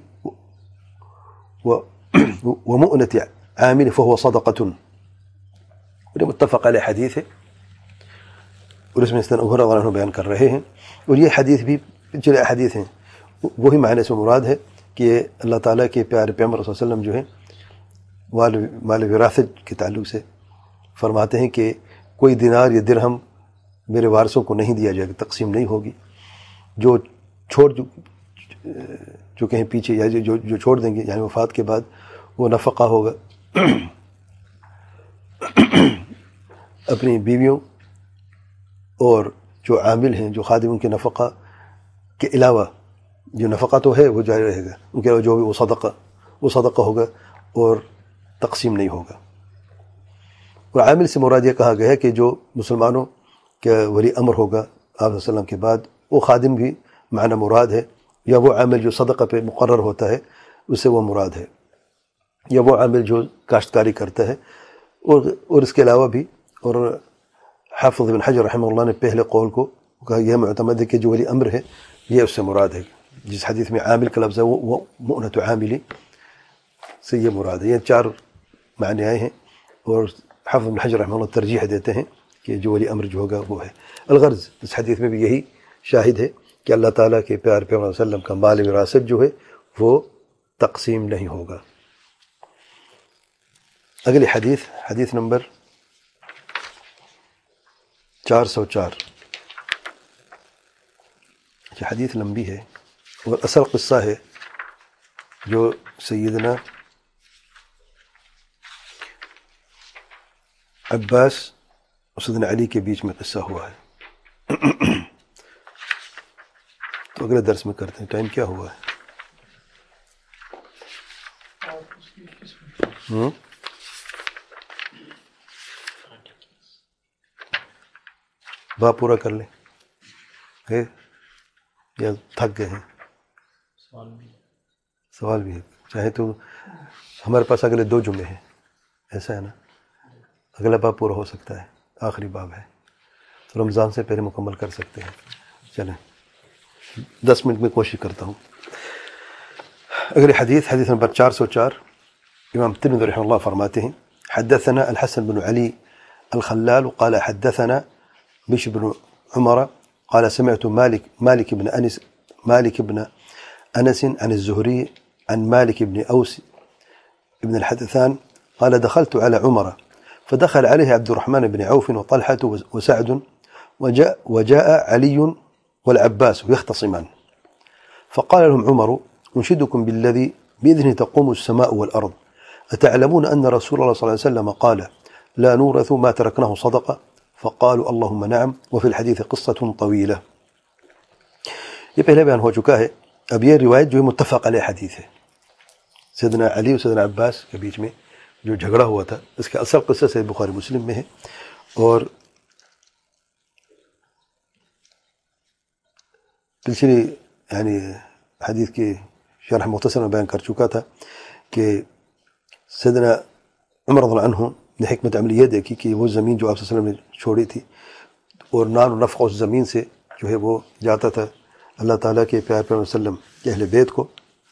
ومؤنة عامل فهو صدقة. متفق علیہ حدیث ہے اور اس میں اس طرح ابو ہریرہ رضی اللہ عنہ بیان کر رہے ہیں. اور یہ حدیث بھی پچھلے حدیث ہیں وہی معنی سے مراد ہے کہ اللہ تعالیٰ کے پیارے پیغمبر صلی اللہ علیہ وسلم جو ہیں مال وراثت کے تعلق سے فرماتے ہیں کہ کوئی دینار یا درہم میرے وارثوں کو نہیں دیا جائے گا، تقسیم نہیں ہوگی. جو چھوڑ جو کہیں پیچھے یا جو جو چھوڑ دیں گے یعنی وفات کے بعد وہ نفقہ ہوگا اپنی بیویوں اور جو عامل ہیں جو خادم ان کے نفقہ کے علاوہ جو نفقہ تو ہے وہ جاری رہے گا، ان کے علاوہ جو بھی وہ صدقہ وہ صدقہ ہوگا اور تقسیم نہیں ہوگا. اور عامل سے مراد یہ کہا گیا ہے کہ جو مسلمانوں کے ولی امر ہوگا آپ صلی اللہ علیہ وسلم کے بعد وہ خادم بھی معنی مراد ہے، یا وہ عامل جو صدقہ پہ مقرر ہوتا ہے اس سے وہ مراد ہے، یا وہ عامل جو کاشتکاری کرتا ہے. اور اور اس کے علاوہ بھی اور حافظ بن حجر رحمہ اللہ نے پہلے قول کو کہا یہ معتمد ہے کہ جو ولی امر ہے یہ اس سے مراد ہے. جس حدیث میں عامل کا لفظ ہے وہ وہ مؤنۃ عاملی سے یہ مراد ہے. یہ چار معنی آئے ہیں اور حافظ بن حجر رحمہ اللہ ترجیح دیتے ہیں کہ جو ولی امر جو ہوگا وہ ہے. الغرض اس حدیث میں بھی یہی شاہد ہے کہ اللہ تعالیٰ کے پیار پیغمبر صلی اللہ علیہ وسلم کا مال وراثت جو ہے وہ تقسیم نہیں ہوگا. اگلی حدیث حدیث نمبر چار سو چار. یہ حدیث لمبی ہے اور اصل قصہ ہے جو سیدنا عباس اور سیدنا علی کے بیچ میں قصہ ہوا ہے. تو اگلے درس میں کرتے ہیں. ٹائم کیا ہوا ہے؟ ہوں بات پورا کر لیں ہے یا تھک گئے ہیں؟ سوال بھی ہے. چاہے تو ہمارے پاس اگلے دو جمعے ہیں، ایسا ہے نا، اگلا باب پورا ہو سکتا ہے، آخری باب ہے تو رمضان سے پہلے مکمل کر سکتے ہیں. چلیں دس منٹ میں کوشش کرتا ہوں. اگلی حدیث حدیث نمبر چار سو چار. امام ترمذی رحمہ اللہ فرماتے ہیں حدثنا الحسن بن علي الخلال قال حدثنا بشر بن عمر قال سمعت مالك مالك بن أنس مالك بن أنس عن الزهري عن مالك بن أوس بن الحدثان قال دخلت على عمر فدخل عليه عبد الرحمن بن عوف وطلحة وسعد وجاء, وجاء علي والعباس يختصمان فقال لهم عمر أنشدكم بالذي بإذنه تقوم السماء والأرض أتعلمون أن رسول الله صلى الله عليه وسلم قال لا نورث ما تركناه صدقة فقالوا اللهم نعم وفي الحديث قصة طويلة. یہ پہلے بیان ہو چکا ہے. اب یہ روایت جو ہے متفق علیہ حدیث ہے. سیدنا علی اور سیدنا عباس کے بیچ میں جو جھگڑا ہوا تھا اس کا اصل قصہ سے بخاری مسلم میں ہے. اور پچھلی یعنی حدیث کی شرح مختصر میں بیان کر چکا تھا کہ سیدنا عمر رضی اللہ عنہ نے حکمت عملی یہ دیکھی کہ وہ زمین جو آپ صلی اللہ علیہ وسلم نے چھوڑی تھی اور نان و نفع اس زمین سے جو ہے وہ جاتا تھا اللہ تعالیٰ کے پیار پیغمبر صلی اللہ علیہ وسلم کے اہل بیت کو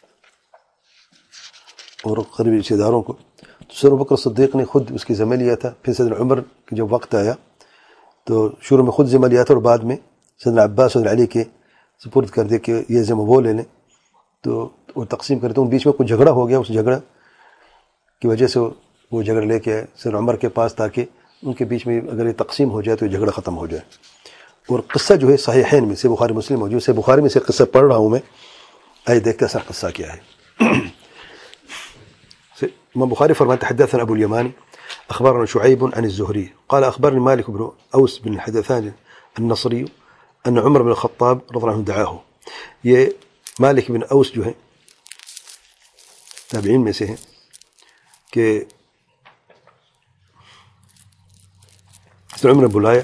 اور قریبی رشتہ داروں کو. تو سیدنا ابوبکر صدیق نے خود اس کی ذمہ لیا تھا. پھر سیدنا عمر کا جب وقت آیا تو شروع میں خود ذمہ لیا تھا اور بعد میں سیدنا عباس اور علی کے سپرد کر دیا کہ یہ ذمہ وہ لے لیں. تو وہ تقسیم کرتے ہیں. بیچ میں کچھ جھگڑا ہو گیا. اس جھگڑا کی وجہ سے وہ جھگڑا لے کے آئے سیدنا عمر کے پاس تاکہ ان کے بیچ میں اگر یہ تقسیم ہو جائے تو یہ جھگڑا ختم ہو جائے. اور قصہ جو ہے صحیحین میں سے بخاری مسلم موجود. سے بخاری میں سے قصہ پڑھ رہا ہوں میں. آئیے دیکھتے ہیں اصل قصہ کیا ہے. امام بخاری فرماتے حدثنا ابو اليماني اخبرنا شعيب عن الزهري قال اخبرني مالك بن اوس بن الحدثان النصري ان عمر بن الخطاب رضي الله عنه دعاه. یہ مالک بن اوس جو ہے تابعین میں سے ہیں کہ عمر نے بلایا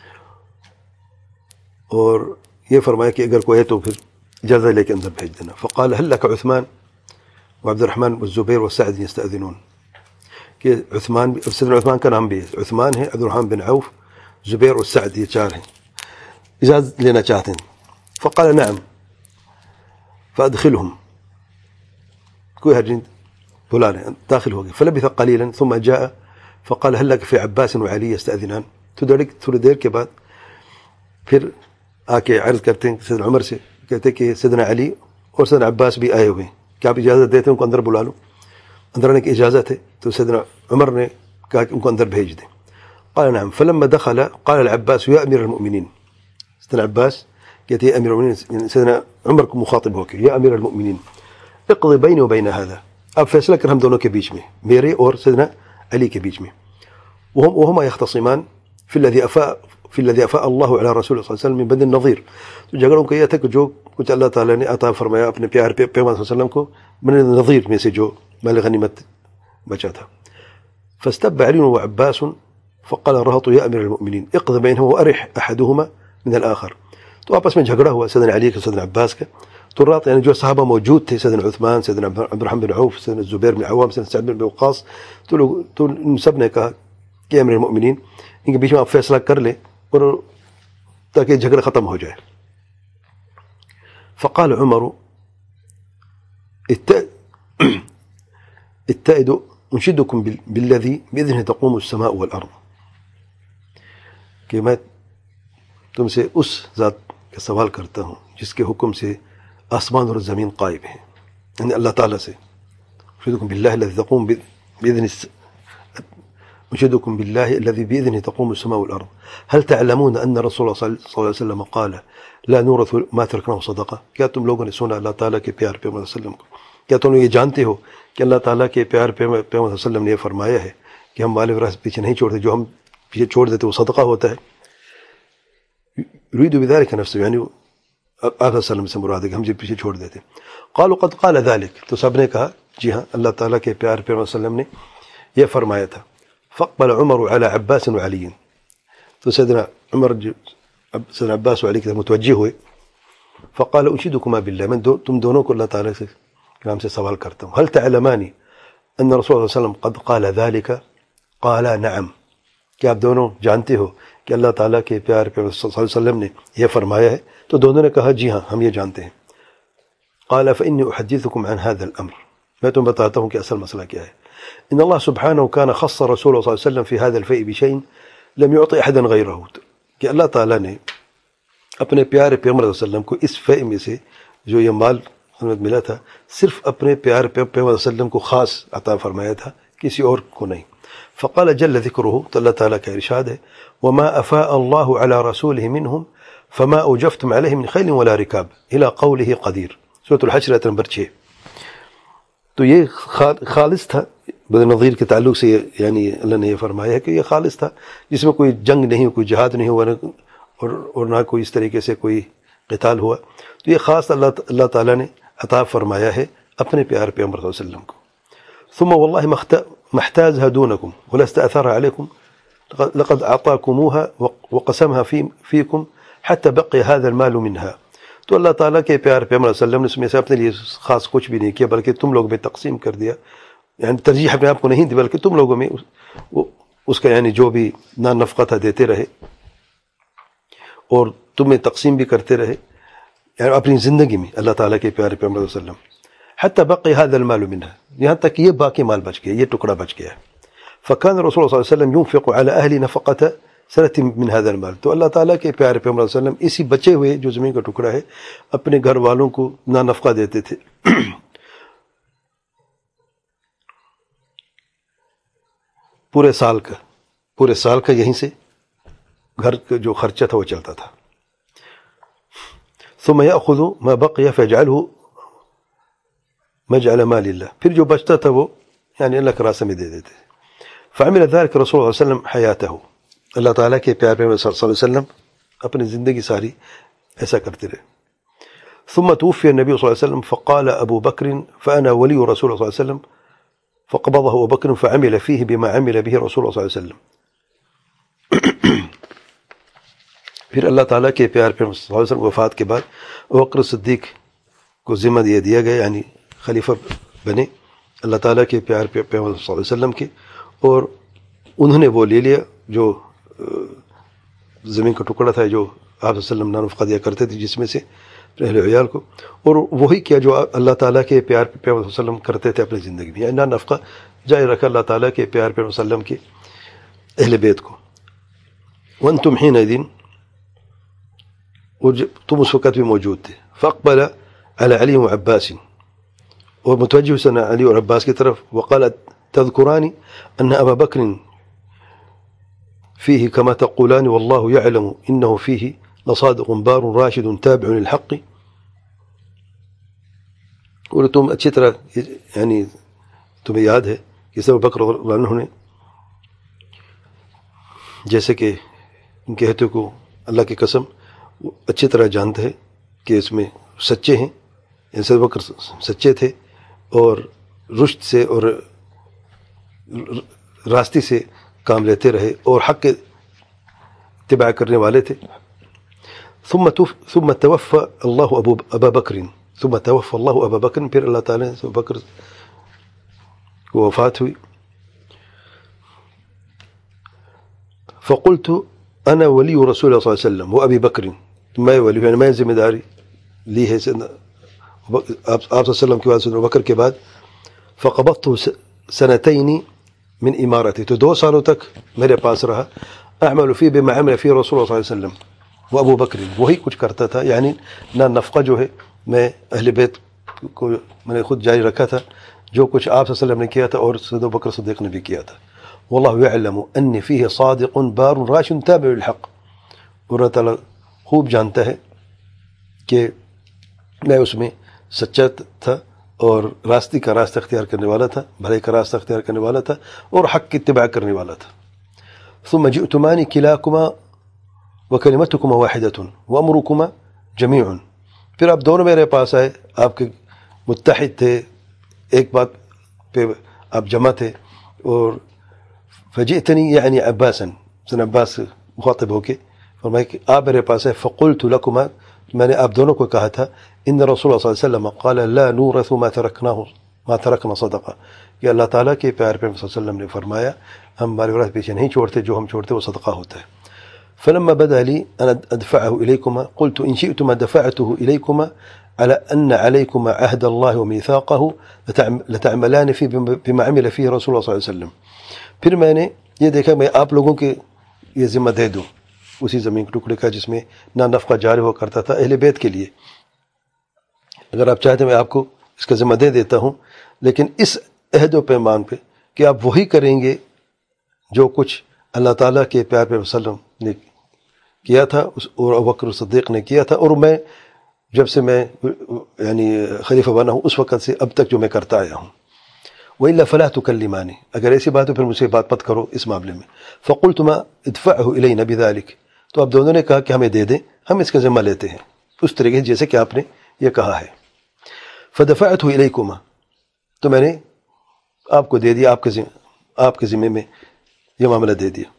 اور یہ فرمایا کہ اگر کوئی ہے تو پھر اجازہ لے کے اندر بھیج دینا. فقال هل لك عثمان وعبد الرحمن والزبیر والسعد يستأذنون. کہ عثمان سیدنا عثمان کا نام بھی ہے. عثمان ہے, عبد الرحمن بن عوف, زبیر اور سعد, یہ چار ہیں, اجازت لینا چاہتے ہیں. فقال نعم فادخلهم. کوئی حرج بلا لیں, داخل ہو گئے. فلبث قليلا ثم جاء فقال هل لك في عباس وعلي يستأذنان. تو تھوڑی دیر کے بعد پھر آ کے عرض کرتے ہیں سیدنا عمر سے, کہتے ہیں کہ سیدنا علی اور سیدنا عباس بھی آئے ہوئے ہیں, کہ آپ اجازت دیتے ہیں ان کو اندر بلا لو. اندر آنے کی اجازت ہے. تو سیدنا عمر نے کہا کہ ان کو اندر بھیج دیں. قال نعم. فلما دخل قال العباس يا امير المؤمنين. سيدنا عباس کہتے ہیں امیر المؤمنین, سیدنا عمر کو مخاطب ہو کے, یا امیر المؤمنین اقضي بيني وبين هذا. اب فیصلہ کر ہم دونوں کے بیچ میں, میرے اور سیدنا علی کے بیچ میں. وهم وهما يختصمان في الذي افاء في الذي افاء الله على رسول صلى الله عليه وسلم من بني النضير. تو جھگڑوں کا یہ تھا کہ جو کچھ اللہ تعالیٰ نے عطا فرمایا اپنے پیار پیغمبر صلی اللہ علیہ وسلم کو بنی النضیر میں سے جو مال غنیمت بچا تھا. فاستب علي وعباس فقال الرهط يا امير المؤمنين اقض بينهما وارح احدهما من الاخر. تو آپس میں جھگڑا ہوا سیدنا علی کا سیدنا عباس کا. تو رات یعنی جو صحابہ موجود تھے, سیدنا عثمان, سیدنا عبد الرحمن بن عوف, سیدنا زبیر بن عوام, سیدنا سعد بن وقاص, تو لوگ تو ان سب نے کہا کہ امیر المؤمنین ان کے بیچ میں آپ فیصلہ کر لیں اور تاکہ جھگڑا ختم ہو جائے. فقال عمر اتئدوا انشدكم بالذي باذنه تقوم السماء والارض. کہ میں تم سے اس ذات کا سوال کرتا ہوں جس کے حکم سے آسمان اور زمین قائم ہیں, یعنی اللہ تعالیٰ سے. انشدكم بالله الذي تقوم باذن انشدكم بالله الذي باذنه تقوم السماء والارض. هل تعلمون ان رسول الله صلى الله عليه وسلم قال لا نورث ما تركناه صدقه. کیا تم لوگوں نے سنا اللہ تعالیٰ کے پیار پیغمبر صلی اللہ علیہ وسلم کو, کیا تم یہ جانتے ہو کہ اللہ تعالیٰ کے پیار پیغمبر صلی اللہ علیہ وسلم نے یہ فرمایا ہے کہ ہم مال وراثت پیچھے نہیں چھوڑتے, جو ہم پیچھے چھوڑ دیتے وہ صدقہ ہوتا ہے. يريد بذلك نفسه, یعنی آپ صلی اللہ علیہ وسلم سے مراد ہے کہ ہم جو پیچھے چھوڑ دیتے. قالوا قد قال ذلك. تو سب نے کہا جی ہاں اللہ تعالیٰ کے پیار پیغمبر صلی اللہ علیہ وسلم نے یہ فرمایا تھا. فاقبل عمر على عباس وعلي. تو سیدنا عمر سیدنا عباس وعلی کی طرف متوجہ ہوئے. فقال انشدكما بالله, میں دو تم دونوں کو اللہ تعالیٰ سے نام سے سوال کرتا ہوں. هل تعلمان ان رسول اللہ صلی اللہ علیہ وسلم قد قال ذلك. قالا نعم. کیا آپ دونوں جانتے ہو کہ اللہ تعالیٰ کے پیار پیغمبر صلی اللہ علیہ وسلم نے یہ فرمایا ہے. تو دونوں نے کہا جی ہاں ہم یہ جانتے ہیں. قال فإني أحدثكم عن هذا الأمر. میں تم بتاتا ہوں کہ اصل مسئلہ کیا ہے. إن الله سبحانه كان خص رسول الله صلى الله عليه وسلم في هذا الفيء بشيء لم يعطي أحدا غيره. کہ اللہ تعالیٰ نے اپنے پیارے پیغمبر صلی اللہ علیہ وسلم کو اس فیء میں سے جو یہ مال ملا تھا صرف اپنے پیارے پیغمبر صلی اللہ علیہ وسلم کو خاص عطا فرمایا تھا, کسی اور کو نہیں. فقال جل ذکرہ. تو اللہ تعالیٰ کا ارشاد ہے وما افاء الله على رسوله منهم فما اوجفتم عليه من خيل ولا ركاب الى قوله قدير. سورۃ الحشر آیت نمبر چھ. تو یہ خالص تھا بدر نظیر کے تعلق سے یعنی اللہ نے یہ فرمایا ہے کہ یہ خالص تھا، جس میں کوئی جنگ نہیں، کوئی جہاد نہیں ہوا، اور اور نہ کوئی اس طریقے سے کوئی قتال ہوا. تو یہ خاص اللہ اللہ تعالیٰ نے عطا فرمایا ہے اپنے پیار پیغمبر صلی اللہ علیہ وسلم کو. ثم والله ما احتازها دونكم ولا استأثر عليكم لقد أعطاكموها وقسمها في فيكم حتى بقي هذا المال منها. تو اللہ تعالیٰ کے پیار پیغمبر صلی اللہ علیہ وسلم نے اس میں سے اپنے لیے خاص کچھ بھی نہیں کیا، بلکہ تم لوگ میں تقسیم کر دیا. یعنی ترجیح اپنے آپ کو نہیں دی، بلکہ تم لوگوں میں اس کا یعنی جو بھی نہ نفقہ تھا دیتے رہے، اور تمہیں تقسیم بھی کرتے رہے یعنی اپنی زندگی میں اللہ تعالیٰ کے پیارے پیغمبر صلی اللہ علیہ وسلم. حتی بقی هذا المال منها، یہاں تک یہ باقی مال بچ گیا، یہ ٹکڑا بچ گیا. فكان رسول اللہ صلی اللہ علیہ وسلم ينفق على اهل نفقة سنة من هذا المال. تو اللہ تعالیٰ کے پیارے پیغمبر صلی اللہ علیہ وسلم اسی بچے ہوئے جو زمین کا ٹکڑا ہے اپنے گھر والوں کو نہ نفقہ دیتے تھے. پورے سال کا پورے سال کا یہیں سے گھر کا جو خرچہ تھا وہ چلتا تھا. ثم يأخذ ما بقي فيجعله مجعل مال الله، پھر جو بچتا تھا وہ یعنی اللہ کے راستے میں دے دیتے. فعمل ذلك رسول اللہ صلی اللہ علیہ وسلم حیاته، اللہ تعالیٰ کے پیار پیغمبر صلی اللہ علیہ وسلم اپنی زندگی ساری ایسا کرتے رہے. ثم توفي النبي صلی اللہ علیہ وسلم فقال ابو بکر فأنا ولي رسول اللہ صلی اللہ علیہ وسلم فقبضه ابو بکر فعمل فيه بما عمل به رسول اللہ صلی اللہ علیہ وسلم. پھر اللہ تعالیٰ کے پیار پیغمبر صلی اللہ علیہ وسلم وفات کے بعد ابو بکر صدیق کو ذمہ دے دیا گیا، یعنی خلیفہ بنے اللہ تعالیٰ کے پیار پیغمبر صلی اللہ علیہ وسلم کے، اور انہوں نے وہ لے لیا جو زمین کا ٹکڑا تھا جو آپ صلی اللہ علیہ وسلم نفقہ دیا کرتے تھے جس میں سے اہل عیال کو، اور وہی کیا جو اللہ تعالیٰ کے پیار پیغمبر صلی اللہ علیہ وسلم کرتے تھے اپنی زندگی میں، یعنی نفقہ جائے رکھا اللہ تعالیٰ کے پیار پیغمبر صلی اللہ علیہ وسلم کے اہل بیت کو. وانتم حینئذ، اور تم اس وقت بھی موجود تھے. فاقبل على علی و عباس، اور متوجہ سنا علی اور عباس کی طرف. وقال تذكران ان ابا بکر فيه كما تقولان والله يعلم انه فيه لصادق بار راشد تابع للحق. اور تم اچھی طرح یعنی تمہیں یاد ہے کہ ابو بکر رضی اللہ عنہ نے جیسے کہ ان کے کہتے کو اللہ کی قسم اچھی طرح جانتا ہے کہ اس میں سچے ہیں، یعنی ابو بکر سچے تھے اور رشد سے اور راستی سے کام لیتے رہے اور حق کے اتباع کرنے والے تھے. ثم ثم توفى الله ابو ابا بکر ثم توفى الله ابا بکر، پھر اللہ تعالیٰ نے ابو بکر کو وفات ہوئی. فقلت انا ولی رسول اللہ صلی اللہ علیہ وسلم و ابی بکر، میں ولی یعنی میں ذمہ داری لی ہے آپ صلی اللہ علیہ وسلم کے بعد ابو بکر کے بعد. فقبضت سنتين من امارتی، تو دو سالوں تک میرے پاس رہا. اعمل فی بما عمل فی رسول اللہ صلی اللہ علیہ وسلم و ابو بکر، وہی کچھ کرتا تھا، یعنی نہ نفقہ جو ہے میں اہل بیت کو میں نے خود جاری رکھا تھا، جو کچھ آپ صلی اللہ علیہ وسلم نے کیا تھا اور ابو بکر صدیق نے بھی کیا تھا. واللہ یعلم انی فیہ صادق بار راشد تابع للحق، اور اللہ تعالیٰ خوب جانتا ہے کہ میں اس میں سچا تھا اور راستے کا راستہ اختیار کرنے والا تھا، بھلائی کا راستہ اختیار کرنے والا تھا اور حق کی اتباع کرنے والا تھا. ثم جئتمانی کلاکما وکلمتکما واحدۃ وامرکما جمیع، پھر آپ دونوں میرے پاس آئے، آپ کے متحد تھے، ایک بات پہ آپ جمع تھے. اور فجئتنی یعنی عباسا، سن عباس مخاطب ہو کے فرمایا کہ آپ میرے پاس آئے. فقلت لکما، میں نے آپ دونوں کو کہا تھا ان رسول اللہ صلی اللہ علیہ وسلم قال لا نورث ما ترکناه ما ترکنا صدقہ، کہ اللہ تعالیٰ کے پیار پیغمبر صلی اللہ علیہ وسلم نے فرمایا ہم ہمارے ورثہ پیچھے نہیں چھوڑتے، جو ہم چھوڑتے وہ صدقہ ہوتا ہے. فلما بدا لي ان ادفعه اليكما قلت ان شئتما دفعته اليكما على ان عليكما عهد الله وميثاقه لتعملان فيه بما عمل فيه رسول الله صلی اللہ علیہ وسلم. پھر میں نے یہ دیکھا میں آپ لوگوں کے یہ ذمہ دے دوں اسی زمین کے ٹکڑے کا جس میں نہ نفقہ جاری ہوا کرتا تھا اہل بیت کے لیے. اگر آپ چاہتے میں آپ کو اس کا ذمہ دے دیتا ہوں، لیکن اس عہد و پیمان پہ کہ آپ وہی کریں گے جو کچھ اللہ تعالیٰ کے پیار پہ وسلم نے کیا تھا اور ابو بکر صدیق نے کیا تھا، اور میں جب سے میں یعنی خلیفہ بنا ہوں اس وقت سے اب تک جو میں کرتا آیا ہوں. وإلا فلا تكلماني، اگر ایسی بات ہے پھر مجھ سے بات مت کرو اس معاملے میں. فقلتما ادفعه إلينا بذلك، تو اب دونوں نے کہا کہ ہمیں دے دیں، ہم اس کا ذمہ لیتے ہیں اس طریقے سے جیسے کہ آپ نے یہ کہا ہے. فدفعته إليكما، تو میں نے آپ کو دے دیا، آپ کے آپ کے ذمے میں یہ معاملہ دے دیا.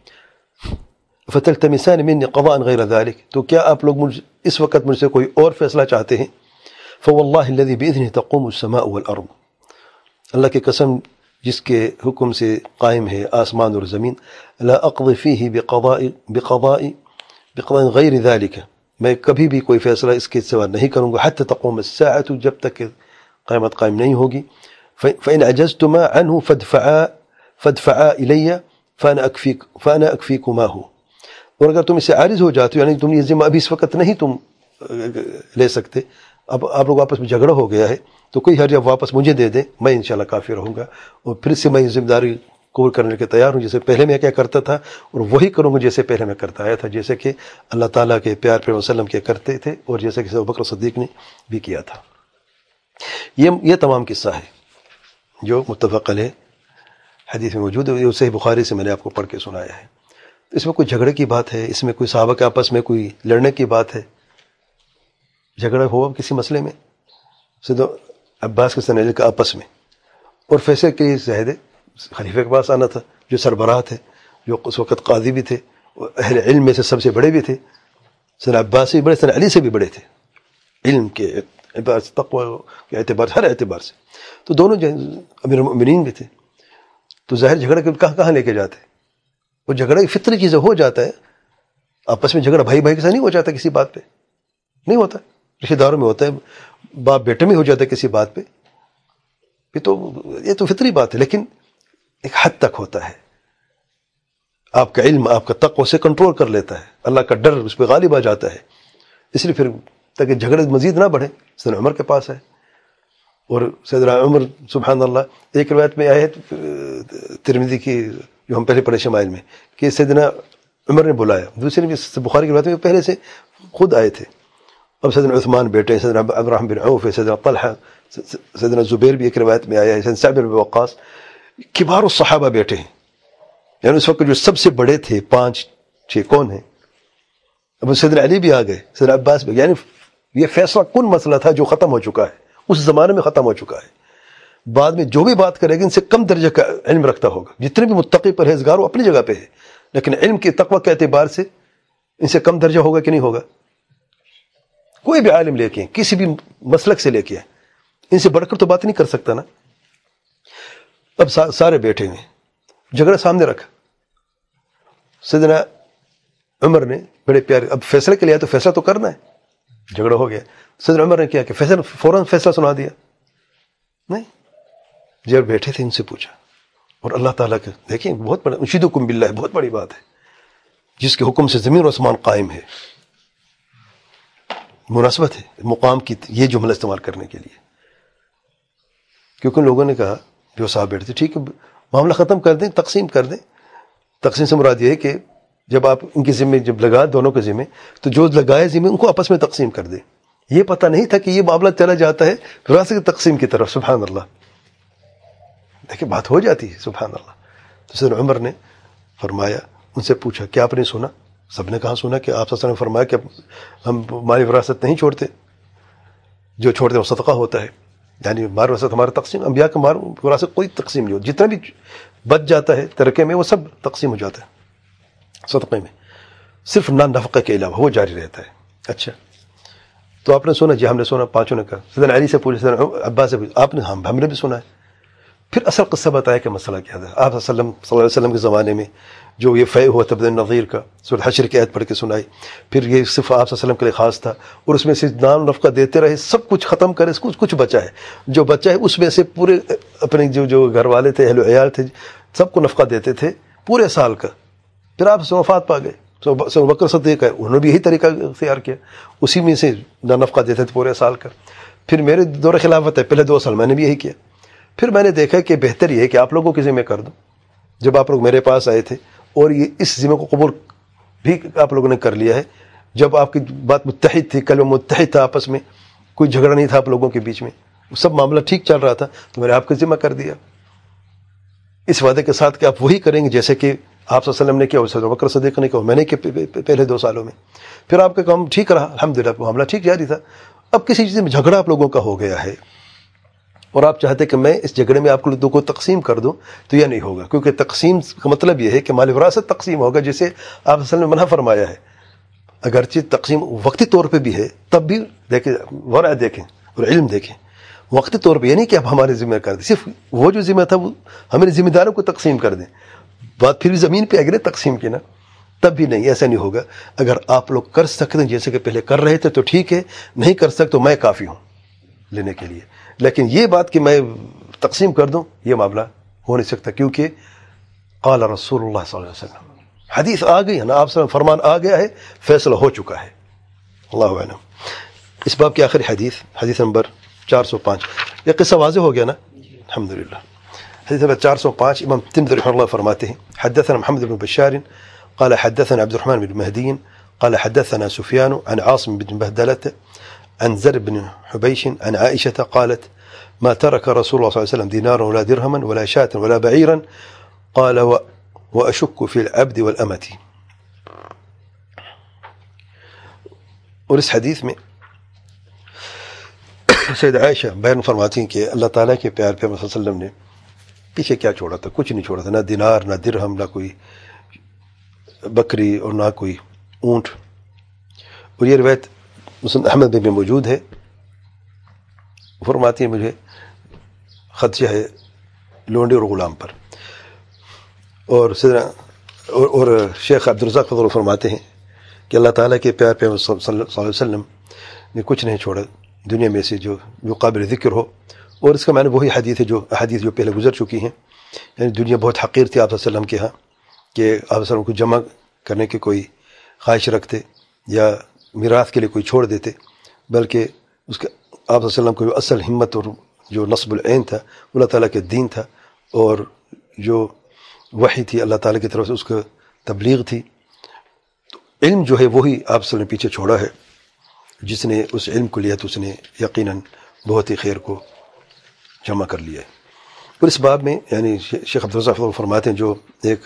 فتلتمسان مني قضاء غير ذلك، تو کیا آپ لوگ مجھ اس وقت مجھ سے کوئی اور فیصلہ چاہتے ہیں؟ فوالله الذي بإذنه تقوم السماء والأرض، اللہ کی قسم جس کے حکم سے قائم ہے آسمان اور زمین، لا اقضی فیہ بقضاء بقضاء بقضاء غیر ذلك، میں کبھی بھی کوئی فیصلہ اس کے سوا نہیں کروں گا حتی تقوم الساعة، جب تک کہ قیامت قائم نہیں ہوگی. فإن عجزتما عنه فادفعا فادفعا إلي فأنا أكفيك فأنا أكفيكماه، اور اگر تم اس سے عارض ہو جاتے ہو، یعنی تم یہ ذمہ ابھی اس وقت نہیں تم لے سکتے، اب آپ لوگ آپس میں جھگڑا ہو گیا ہے، تو کوئی حرج اب واپس مجھے دے دیں، میں انشاءاللہ کافی رہوں گا، اور پھر سے میں یہ ذمہ داری قبول کرنے کے تیار ہوں، جیسے پہلے میں کیا کرتا تھا اور وہی کروں گا جیسے پہلے میں کرتا آیا تھا، جیسے کہ اللہ تعالیٰ کے پیار پیغمبر صلی اللہ علیہ وسلم کیا کرتے تھے، اور جیسے کہ ابوبکر صدیق نے بھی کیا تھا. یہ یہ تمام قصہ ہے جو متفق علیہ حدیث میں موجود ہے، یہ صحیح بخاری سے میں نے آپ کو پڑھ کے سنایا ہے. اس میں کوئی جھگڑے کی بات ہے، اس میں کوئی صحابہ کے آپس میں کوئی لڑنے کی بات ہے، جھگڑا ہوا کسی مسئلے میں سید عباس کے سنیل کا آپس میں، اور فیصلے کے لیے زاہد خلیفہ کے پاس آنا تھا جو سربراہ تھے، جو اس وقت قاضی بھی تھے، اور اہل علم میں سے سب سے بڑے بھی تھے، سید عباس سے بھی بڑے، سید علی سے بھی بڑے تھے علم کے اعتبار سے، تقوی کے اعتبار سے، ہر اعتبار سے. تو دونوں امیر المؤمنین بھی تھے، تو ظاہر جھگڑا کہاں کہاں لے کے جاتے، وہ جھگڑا ایک فطری چیز ہو جاتا ہے، آپس میں جھگڑا بھائی بھائی کے ساتھ نہیں ہو جاتا، کسی بات پہ نہیں ہوتا، رشتہ داروں میں ہوتا ہے، باپ بیٹے میں ہو جاتا ہے کسی بات پہ، یہ تو یہ تو فطری بات ہے، لیکن ایک حد تک ہوتا ہے. آپ کا علم، آپ کا تقوی اسے کنٹرول کر لیتا ہے، اللہ کا ڈر اس پہ غالب آ جاتا ہے، اس لیے پھر تاکہ جھگڑے مزید نہ بڑھیں سیدنا عمر کے پاس ہے. اور سیدنا عمر سبحان اللہ، ایک روایت میں آئے ترمذی کی جو ہم پہلے پڑھے شمائل میں کہ سیدنا عمر نے بلایا، دوسری بھی بخاری کی روایت میں پہلے سے خود آئے تھے. اب سیدنا عثمان بیٹے، سیدنا عبدالرحمن بن عوف، سیدنا طلحہ، سیدنا زبیر بھی ایک روایت میں آیا ہے، سیدنا سعد بن وقاص، کبار الصحابہ بیٹے ہیں، یعنی اس وقت جو سب سے بڑے تھے پانچ چھ کون ہیں. اب سیدنا علی بھی آ گئے، سیدنا عباس بھی، یعنی یہ فیصلہ کن مسئلہ تھا جو ختم ہو چکا ہے، اس زمانے میں ختم ہو چکا ہے. بعد میں جو بھی بات کرے گا ان سے کم درجہ کا علم رکھتا ہوگا، جتنے بھی متقی پرہیزگار وہ اپنی جگہ پہ ہے، لیکن علم کے تقوی کے اعتبار سے ان سے کم درجہ ہوگا کہ نہیں ہوگا. کوئی بھی عالم لے کے، کسی بھی مسلک سے لے کے، ان سے بڑھ کر تو بات نہیں کر سکتا نا. اب سارے بیٹھے ہوئے، جھگڑا سامنے رکھا، سیدنا عمر نے بڑے پیارے، اب فیصلے کے لیے تو فیصلہ تو کرنا ہے، جھگڑا ہو گیا، سیدنا عمر نے کیا کہ فیصلہ فوراً فیصلہ سنا دیا نہیں، جب بیٹھے تھے ان سے پوچھا. اور اللہ تعالیٰ کے دیکھیں بہت بڑا، انشدکم باللہ، بہت بڑی بات ہے، جس کے حکم سے زمین و آسمان قائم ہے. مناسبت ہے مقام کی یہ جملہ استعمال کرنے کے لیے، کیونکہ لوگوں نے کہا جو صاحب بیٹھے تھے ٹھیک ہے معاملہ ختم کر دیں، تقسیم کر دیں. تقسیم سے مراد یہ ہے کہ جب آپ ان کے ذمے جب لگا دونوں کے ذمے، تو جو لگائے ذمے ان کو آپس میں تقسیم کر دیں. یہ پتہ نہیں تھا کہ یہ معاملہ چلا جاتا ہے وراثت کی تقسیم کی طرف. سبحان اللہ، دیکھیں بات ہو جاتی ہے سبحان اللہ. تو سیدنا عمر نے فرمایا، ان سے پوچھا کیا آپ نے سنا؟ سب نے کہا سنا کہ آپ صلی اللہ علیہ وسلم نے فرمایا کہ ہم ہماری وراثت نہیں چھوڑتے، جو چھوڑتے وہ صدقہ ہوتا ہے، یعنی ہماری وراثت ہمارا تقسیم، انبیاء کا ہمارا وراثت کوئی تقسیم نہیں ہوتی، جتنا بھی بچ جاتا ہے ترکے میں وہ سب تقسیم ہو جاتا ہے صدقے میں، صرف نان نفقہ کے علاوہ وہ جاری رہتا ہے. اچھا تو آپ نے سنا؟ جی ہم نے سنا، پانچوں نے کہا. سیدنا علی سے پوچھا، سیدنا عباس سے پوچھا، آپ نے؟ ہم ہم نے بھی سنا ہے. پھر اصل قصہ بتایا کہ مسئلہ کیا تھا. آپ صلی اللہ علیہ وسلم کے زمانے میں جو یہ فیء ہوا تھا بدر نظیر کا، سورۃ حشر کی آیت پڑھ کے سنائی. پھر یہ صرف آپ صلی اللہ علیہ وسلم کے لیے خاص تھا، اور اس میں سے نام نفقہ دیتے رہے، سب کچھ ختم کرے، کچھ کچھ بچا ہے، جو بچا ہے اس میں سے پورے اپنے جو جو گھر والے تھے، اہل و عیال تھے، سب کو نفقہ دیتے تھے پورے سال کا. پھر آپ وفات پا گئے، ابو بکر صدیق ہے، انہوں نے بھی یہی طریقہ اختیار کیا، اسی میں سے نفقہ دیتے تھے پورے سال کا. پھر میرے دور خلافت ہے، پہلے دو سال میں نے بھی یہی کیا. پھر میں نے دیکھا کہ بہتر یہ ہے کہ آپ لوگوں کے ذمہ کر دوں. جب آپ لوگ میرے پاس آئے تھے اور یہ اس ذمہ کو قبول بھی آپ لوگوں نے کر لیا ہے، جب آپ کی بات متحد تھی، کلمہ متحد تھا، آپس میں کوئی جھگڑا نہیں تھا آپ لوگوں کے بیچ میں، سب معاملہ ٹھیک چل رہا تھا، تو میں نے آپ کا ذمہ کر دیا. اس وعدے کے ساتھ کہ آپ وہی کریں گے جیسے کہ آپ صلی اللہ علیہ وسلم نے کیا، حضرت ابوبکر صدیق نے کیا، میں نے کیا پہلے دو سالوں میں. پھر آپ کا کام ٹھیک رہا الحمدللہ، معاملہ ٹھیک جاری تھا. اب کسی چیز میں جھگڑا آپ لوگوں کا ہو گیا ہے اور آپ چاہتے کہ میں اس جھگڑے میں آپ کو دو کو تقسیم کر دوں، تو یہ نہیں ہوگا، کیونکہ تقسیم کا مطلب یہ ہے کہ مال وراثت تقسیم ہوگا جسے آپ صلی اللہ علیہ وسلم نے منع فرمایا ہے. اگرچہ تقسیم وقتی طور پہ بھی ہے، تب بھی دیکھیں ورع دیکھیں اور علم دیکھیں. وقتی طور پہ یہ نہیں کہ آپ ہمارے ذمہ کر دیں، صرف وہ جو ذمہ تھا وہ ہمیں ذمہ داروں کو تقسیم کر دیں. بات پھر بھی زمین پہ اگر تقسیم کی نا، تب بھی نہیں، ایسا نہیں ہوگا. اگر آپ لوگ کر سکتے ہیں جیسے کہ پہلے کر رہے تھے تو ٹھیک ہے، نہیں کر سکتے تو میں کافی ہوں لینے کے لیے. لیکن یہ بات کہ میں تقسیم کر دوں، یہ معاملہ ہو نہیں سکتا، کیونکہ قال رسول اللہ صلی اللہ علیہ وسلم، حدیث آ گئی ہے نا، آپ صلی اللہ علیہ وسلم فرمان آ گیا ہے، فیصلہ ہو چکا ہے. اللہ اعلم. اس باب کی آخری حدیث، حدیث نمبر چار سو پانچ. یہ قصہ واضح ہو گیا نا الحمدللہ. حدیث نمبر چار سو پانچ امام ترمذی رحمہ اللہ فرماتے ہیں حدثنا محمد بن بشار قال حدثنا عبد الرحمن بن مهدي قال حدثنا سفيان عن عاصم بن بهدلة عن زر بن حبيش عن عائشة قالت ما ترك رسول الله صلى الله عليه وسلم دينارا ولا درهما ولا شاة ولا بعيرا قال و وأشك في العبد والأمة. اور اس حدیث میں سید عائشہ بیان فرماتی ہیں کہ اللہ تعالیٰ کے پیار پیغمبر صلی اللہ علیہ وسلم نے پیچھے کیا چھوڑا تھا، کچھ نہیں چھوڑا تھا، نہ دینار نہ درہم، نہ کوئی بکری اور نہ کوئی اونٹ. اور یہ روایت مسند احمد میں بھی موجود ہے. فرماتی ہیں مجھے خدشہ ہے لونڈے اور غلام پر. اور اور, اور شیخ عبدالرزاق فضل فرماتے ہیں کہ اللہ تعالیٰ کے پیار پیغمبر صلی اللہ علیہ وسلم نے کچھ نہیں چھوڑا دنیا میں سے جو جو قابل ذکر ہو. اور اس کا معنی وہی حدیث ہے جو احادیث جو پہلے گزر چکی ہیں. یعنی دنیا بہت حقیر تھی آپ صلی اللہ علیہ وسلم کے ہاں کہ آپ صلی اللہ علیہ وسلم کو جمع کرنے کی کوئی خواہش رکھتے یا میراث کے لیے کوئی چھوڑ دیتے، بلکہ اس کا آپ صلی اللہ علیہ وسلم کو جو اصل ہمت اور جو نصب العین تھا اللہ تعالیٰ کے دین تھا، اور جو وحی تھی اللہ تعالیٰ کی طرف سے اس کا تبلیغ تھی. تو علم جو ہے وہی آپ صلی اللہ علیہ وسلم نے پیچھے چھوڑا ہے. جس نے اس علم کو لیا تو اس نے یقیناً بہت ہی خیر کو جمع کر لیا ہے. اور اس باب میں یعنی شیخ عبدالرزاق فرماتے ہیں جو ایک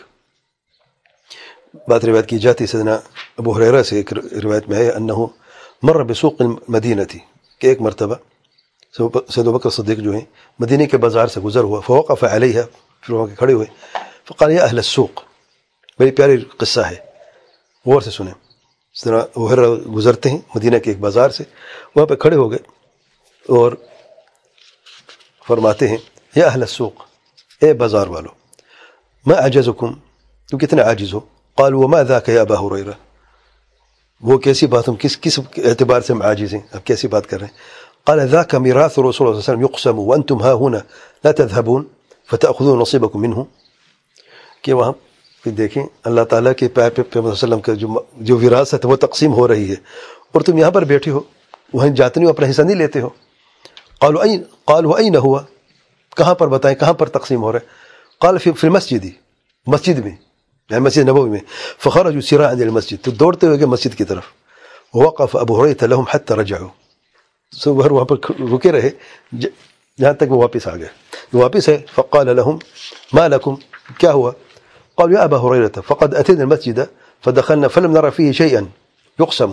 بات روایت کی جاتی سیدنا ابو ہریرہ سے، ایک روایت میں ہے انہو مر بسوق المدینہ تھی کہ ایک مرتبہ سید ابوبکر صدیق جو ہیں مدینہ کے بازار سے گزر ہوا، فوقف علیہا، پھر وہاں کے کھڑے ہوئے، فقال یا اہل السوق. بڑی پیاری قصہ ہے، غور سے سنیں. سیدنا ابو ہریرہ گزرتے ہیں مدینہ کے ایک بازار سے، وہاں پہ کھڑے ہو گئے اور فرماتے ہیں یا اہل السوق، اے بازار والو، ما اعجزکم، تم کتنے عاجز ہو. قالوا وما ذاک یا ابا ہریرہ، وہ کیسی بات، ہم کس کس اعتبار سے ہم عاجز ہیں، اب کیسی بات کر رہے ہیں. قال ذاک میراث رسول اللہ صلی اللہ علیہ وسلم یقسم وانتم ها هنا لا تذهبون فتأخذون نصیبکم منه. کہ وہاں پھر دیکھیں اللہ تعالیٰ کے پیار پہ پیغمبر صلی اللہ علیہ وسلم کا جو جو وراثت ہے وہ تقسیم ہو رہی ہے اور تم یہاں پر بیٹھے ہو، وہیں جاتے نہیں ہو، اپنا حصہ نہیں لیتے ہو. قالوا این قالوا این ہوا، کہاں پر بتائیں کہاں پر تقسیم ہو رہا ہے. قال فی فی المسجد، مسجد میں، یعنی مسجد نبوی میں. فخرجوا سراعا الى المسجد، تو دوڑتے ہوئے گئے مسجد کی طرف. وقف ابو ہریرہ لهم حتى رجعوا، سو وہاں پر رکے رہے جہاں تک وہ واپس آ گئے. واپس ہے. فقال لهم ما لكم، کیا ہوا. قالوا يا ابا هريره فقد اتينا المسجد فدخلنا فلم نرى فيه شيئا يقسم،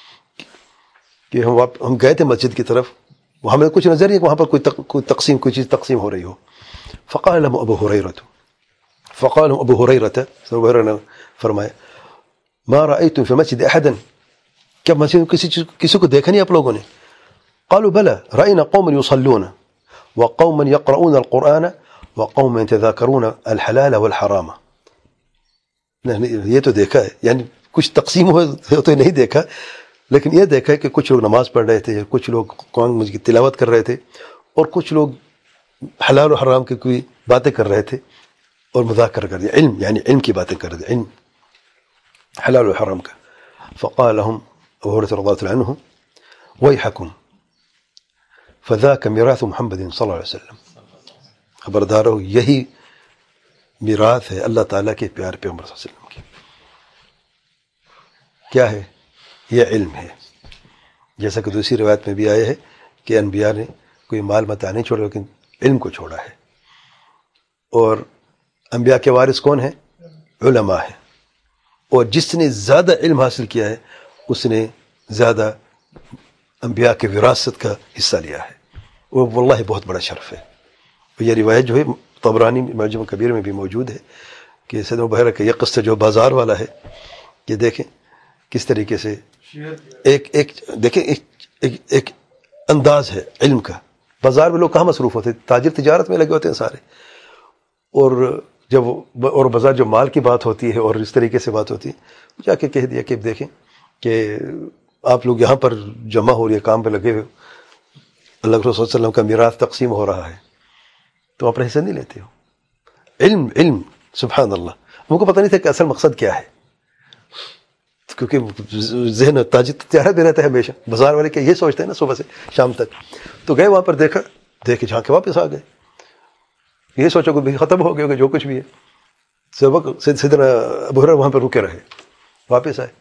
کہ ہم ہم گئے تھے مسجد کی طرف، ہمیں کچھ نظر نہیں کہ وہاں پر کوئی کوئی تقسیم کوئی چیز تقسیم ہو رہی ہو. فقال لهم ابو هريره فقال لهم ابو هريره ابو هريره نے فرمایا ما رايتم في المسجد احدا، کیا مسجد میں کسی کسی کو دیکھا نہیں آپ لوگوں نے. قالوا بلى راينا قوما يصلون وقوما يقرؤون القرآن وقوما يتذاكرون الحلال والحرام. یہ تو دیکھا ہے، یعنی کچھ تقسیم ہو تو نہیں دیکھا، لیکن یہ دیکھا ہے کہ کچھ لوگ نماز پڑھ رہے تھے، کچھ لوگ قرآن مجید کی تلاوت کر رہے تھے، اور کچھ لوگ حلال و حرام کی کوئی باتیں کر رہے تھے اور مذاکر کر دیا، علم یعنی علم کی باتیں کر رہے تھے، علم حلال و حرام کا. فقال لهم ابو هريرة رضي الله عنه ويحكم فذاك میراث محمد صلی اللہ علیہ وسلم، خبردار ہو یہی میراث ہے اللہ تعالیٰ کے پیار پیغمبر صلی اللہ علیہ وسلم کی. کیا ہے یہ؟ علم ہے. جیسا کہ دوسری روایت میں بھی آیا ہے کہ انبیاء نے کوئی مال متاع نہیں چھوڑا لیکن علم کو چھوڑا ہے. اور انبیاء کے وارث کون ہیں؟ علماء ہیں. اور جس نے زیادہ علم حاصل کیا ہے اس نے زیادہ انبیاء کے وراثت کا حصہ لیا ہے. وہ واللہ بہت بڑا شرف ہے. یہ روایت جو ہے طبرانی معجم کبیر میں بھی موجود ہے کہ سیدنا ابو ہریرہ کا یہ قصہ جو بازار والا ہے، یہ دیکھیں کس طریقے سے ایک ایک دیکھیں ایک, ایک, ایک انداز ہے علم کا. بازار میں لوگ کہاں مصروف ہوتے ہیں؟ تاجر تجارت میں لگے ہوتے ہیں سارے. اور جب اور بازار جو مال کی بات ہوتی ہے اور اس طریقے سے بات ہوتی ہے، جا کے کہہ دیا کہ دیکھیں کہ آپ لوگ یہاں پر جمع ہو رہی ہے، کام پہ لگے ہوئے، اللہ کے رسول صلی اللہ علیہ وسلم کا میراث تقسیم ہو رہا ہے، تو اپنا حصہ نہیں لیتے ہو. علم علم سبحان اللہ. ان کو پتہ نہیں تھا کہ اصل مقصد کیا ہے، کیونکہ ذہن تاجر تجارت بھی رہتا ہے ہمیشہ. بازار والے کہ یہ سوچتے ہیں نا صبح سے شام تک. تو گئے وہاں پر، دیکھا دیکھے جھانک کے واپس آ گئے. یہ سوچو کہ ختم ہو گیا جو کچھ بھی ہے. سبق سیدنا ابو ہریرہ وہاں پہ رکے رہے، واپس آئے.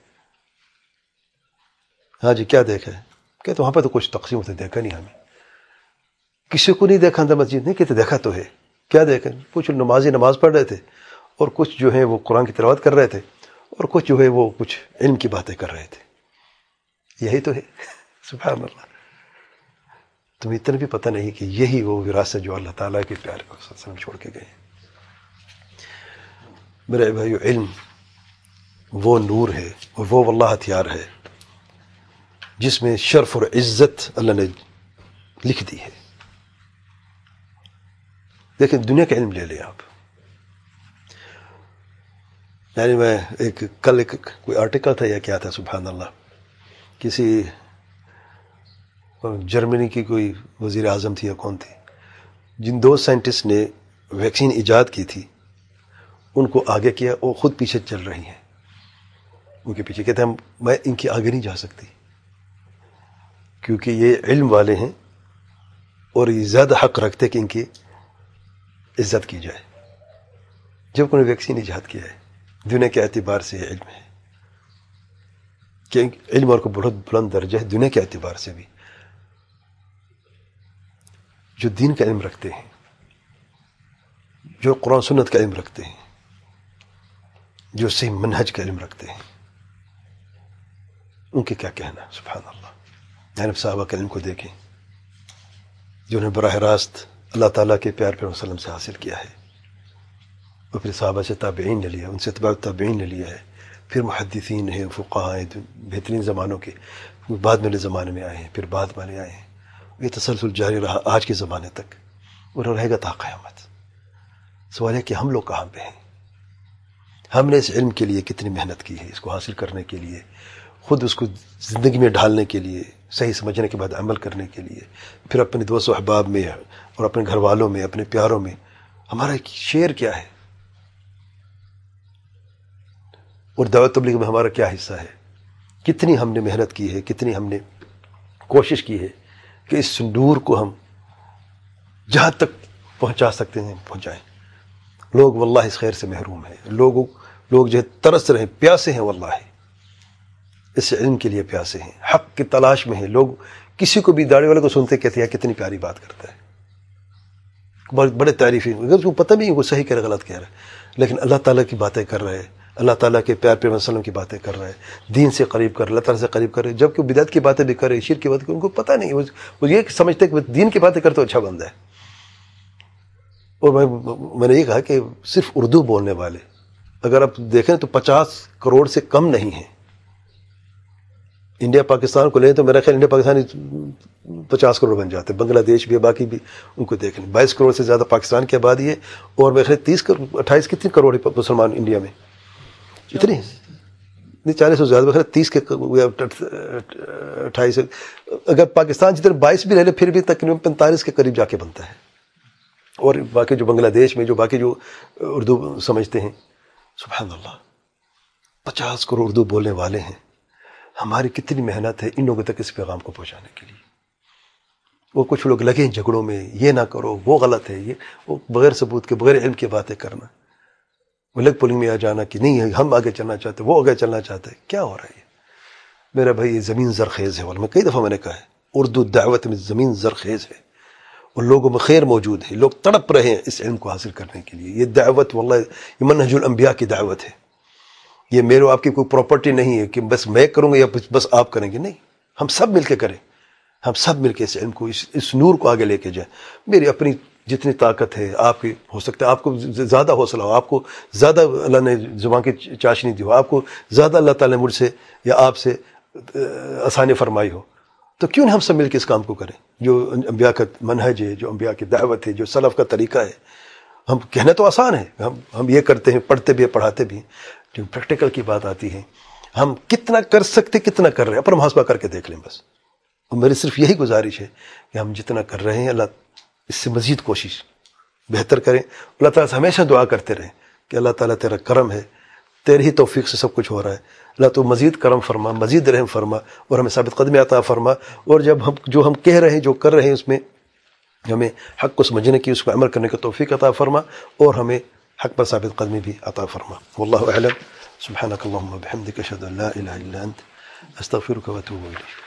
ہاں جی کیا دیکھا ہے؟ کہتے وہاں پہ تو کچھ تقسیم ہوتے دیکھا نہیں ہمیں. کسی کو نہیں دیکھا اندر مسجد. نہیں کہتے دیکھا تو ہے. کیا دیکھا؟ کچھ نمازی نماز پڑھ رہے تھے اور کچھ جو ہے وہ قرآن کی تلاوت کر رہے تھے اور کچھ جو ہے وہ کچھ علم کی باتیں کر رہے تھے. یہی تو ہے سبحان اللہ. تمہیں اتنا بھی پتہ نہیں کہ یہی وہ وراثت جو اللہ تعالیٰ کے پیارے صلی اللہ علیہ وسلم چھوڑ کے گئے. میرے بھائیو، علم وہ نور ہے اور وہ واللہ ہتھیار ہے جس میں شرف اور عزت اللہ نے لکھ دی ہے. دیکھیں دنیا کا علم لے لیں آپ. یعنی میں ایک کل ایک کوئی آرٹیکل تھا یا کیا تھا سبحان اللہ، کسی جرمنی کی کوئی وزیر اعظم تھی یا کون تھی، جن دو سائنٹسٹ نے ویکسین ایجاد کی تھی ان کو آگے کیا، وہ خود پیچھے چل رہی ہیں. ان کے پیچھے کہتے ہیں میں ان کی آگے نہیں جا سکتی کیونکہ یہ علم والے ہیں اور یہ زیادہ حق رکھتے کہ ان کی عزت کی جائے. جب انہوں نے ویکسین ایجاد کیا ہے، دنیا کے اعتبار سے یہ علم ہے کہ علم اور کو بہت بلند درجہ ہے. دنیا کے اعتبار سے بھی جو دین کا علم رکھتے ہیں، جو قرآن سنت کا علم رکھتے ہیں، جو صحیح منہج کا علم رکھتے ہیں، ان کے کیا کہنا سبحان اللہ. یعنی صحابہ کے علم کو دیکھیں جنہوں نے براہ راست اللہ تعالیٰ کے پیار پیغمبر صلی اللہ علیہ وسلم سے حاصل کیا ہے، اور پھر صحابہ سے تابعین نے لیا، ان سے تبع تابعین نے لیا ہے، پھر محدثین ہیں، فقہاء ہیں بہترین زمانوں کے، بعد والے زمانے میں آئے ہیں، پھر بعد والے آئے ہیں. یہ تسلسل جاری رہا آج کے زمانے تک اور رہے گا تا قیامت. سوال ہے کہ ہم لوگ کہاں پہ ہیں؟ ہم نے اس علم کے لیے کتنی محنت کی ہے، اس کو حاصل کرنے کے لیے، خود اس کو زندگی میں ڈھالنے کے لیے، صحیح سمجھنے کے بعد عمل کرنے کے لیے، پھر اپنے دوست و احباب میں اور اپنے گھر والوں میں، اپنے پیاروں میں ہمارا شیئر کیا ہے، اور دعوت تبلیغ میں ہمارا کیا حصہ ہے. کتنی ہم نے محنت کی ہے، کتنی ہم نے کوشش کی ہے کہ اس نور کو ہم جہاں تک پہنچا سکتے ہیں پہنچائیں. لوگ واللہ اس خیر سے محروم ہیں. لوگ لوگ جو ہے ترس رہے ہیں، پیاسے ہیں، واللہ اس علم کے لیے پیاسے ہیں، حق کی تلاش میں ہیں. لوگ کسی کو بھی داڑھی والے کو سنتے کہتے ہیں کتنی پیاری بات کرتا ہے، بڑے تعریفیں، اگر اس کو پتہ بھی وہ صحیح کہہ رہا غلط کہہ رہا ہے، لیکن اللہ تعالیٰ کی باتیں کر رہے ہیں، اللہ تعالیٰ کے پیار پیغمبر صلی اللہ علیہ وسلم کی باتیں کر رہے ہیں، دین سے قریب کر رہے، اللہ تعالیٰ سے قریب کر رہے. جبکہ وہ بدعت کی باتیں بھی کر رہے، شرک کی باتیں کر رہے، ان کو پتہ نہیں، وہ یہ سمجھتے کہ دین کی باتیں کرتے اچھا بندہ ہے. اور میں میں نے یہ کہا کہ صرف اردو بولنے والے اگر آپ دیکھیں تو پچاس کروڑ سے کم نہیں ہیں. انڈیا پاکستان کو لیں تو میرا خیال انڈیا پاکستان پچاس کروڑ بن جاتے ہیں، بنگلہ دیش بھی ہے، باقی بھی ان کو دیکھ لیں. بائیس کروڑ سے زیادہ پاکستان کی آبادی ہے، اور میرے خیال تیس کروڑ اٹھائیس کتنی کروڑ ہے مسلمان انڈیا میں؟ اتنی نہیں، چالیس سے زیادہ، تیس کے اٹھائیس. اگر پاکستان جتنے بائیس بھی رہ لے پھر بھی تقریباً پینتالیس کے قریب جا کے بنتا ہے. اور باقی جو بنگلہ دیش میں جو باقی جو اردو سمجھتے ہیں، سبحان اللہ پچاس کروڑ اردو بولنے والے ہیں. ہماری کتنی محنت ہے ان لوگوں تک اس پیغام کو پہنچانے کے لیے. وہ کچھ لوگ لگے ہیں جھگڑوں میں، یہ نہ کرو، وہ غلط ہے، یہ وہ بغیر ثبوت کے بغیر علم کی باتیں کرنا، وہ لگ پولنگ میں آ جانا کہ نہیں ہم آگے چلنا چاہتے، وہ آگے چلنا چاہتے. کیا ہو رہا ہے میرا بھائی؟ یہ زمین زرخیز ہے. میں کئی دفعہ میں نے کہا ہے اردو دعوت میں زمین زرخیز ہے، اور لوگوں میں خیر موجود ہے، لوگ تڑپ رہے ہیں اس علم کو حاصل کرنے کے لیے. یہ دعوت واللہ یہ منہج الانبیاء کی دعوت ہے. یہ میرے آپ کی کوئی پراپرٹی نہیں ہے کہ بس میں کروں گا یا بس آپ کریں گے. نہیں، ہم سب مل کے کریں، ہم سب مل کے اس علم کو، اس, اس نور کو آگے لے کے جائیں. میری اپنی جتنی طاقت ہے، آپ کی ہو سکتا ہے آپ کو زیادہ حوصلہ ہو، آپ کو زیادہ اللہ نے زبان کی چاشنی دی ہو، آپ کو زیادہ اللہ تعالیٰ نے مجھ سے یا آپ سے آسانی فرمائی ہو، تو کیوں نہیں ہم سب مل کے اس کام کو کریں جو انبیاء کا منہج ہے، جو انبیاء کی دعوت ہے، جو سلف کا طریقہ ہے. ہم کہنا تو آسان ہے، ہم ہم یہ کرتے ہیں، پڑھتے بھی ہیں، پڑھاتے بھی ہیں، لیکن پریکٹیکل کی بات آتی ہے ہم کتنا کر سکتے، کتنا کر رہے ہیں، اپنا محاسبہ کر کے دیکھ لیں بس. اور میری صرف یہی گزارش ہے کہ ہم جتنا کر رہے ہیں اللہ اس سے مزید کوشش بہتر کریں. اللہ تعالیٰ سے ہمیشہ دعا کرتے رہیں کہ اللہ تعالیٰ تیرا کرم ہے، تیرے ہی توفیق سے سب کچھ ہو رہا ہے. اللہ تو مزید کرم فرما، مزید رحم فرما اور ہمیں ثابت قدمی عطا فرما. اور جب ہم جو ہم کہہ رہے ہیں، جو کر رہے ہیں، اس میں ہمیں حق کو سمجھنے کی، اس کو عمل کرنے کا توفیق عطا فرما اور ہمیں حق پر ثابت قدمی بھی عطا فرما. واللہ اعلم. سبحانک اللہم وبحمدک اشہد ان لا الہ الا انت استغفرک واتوب الیک.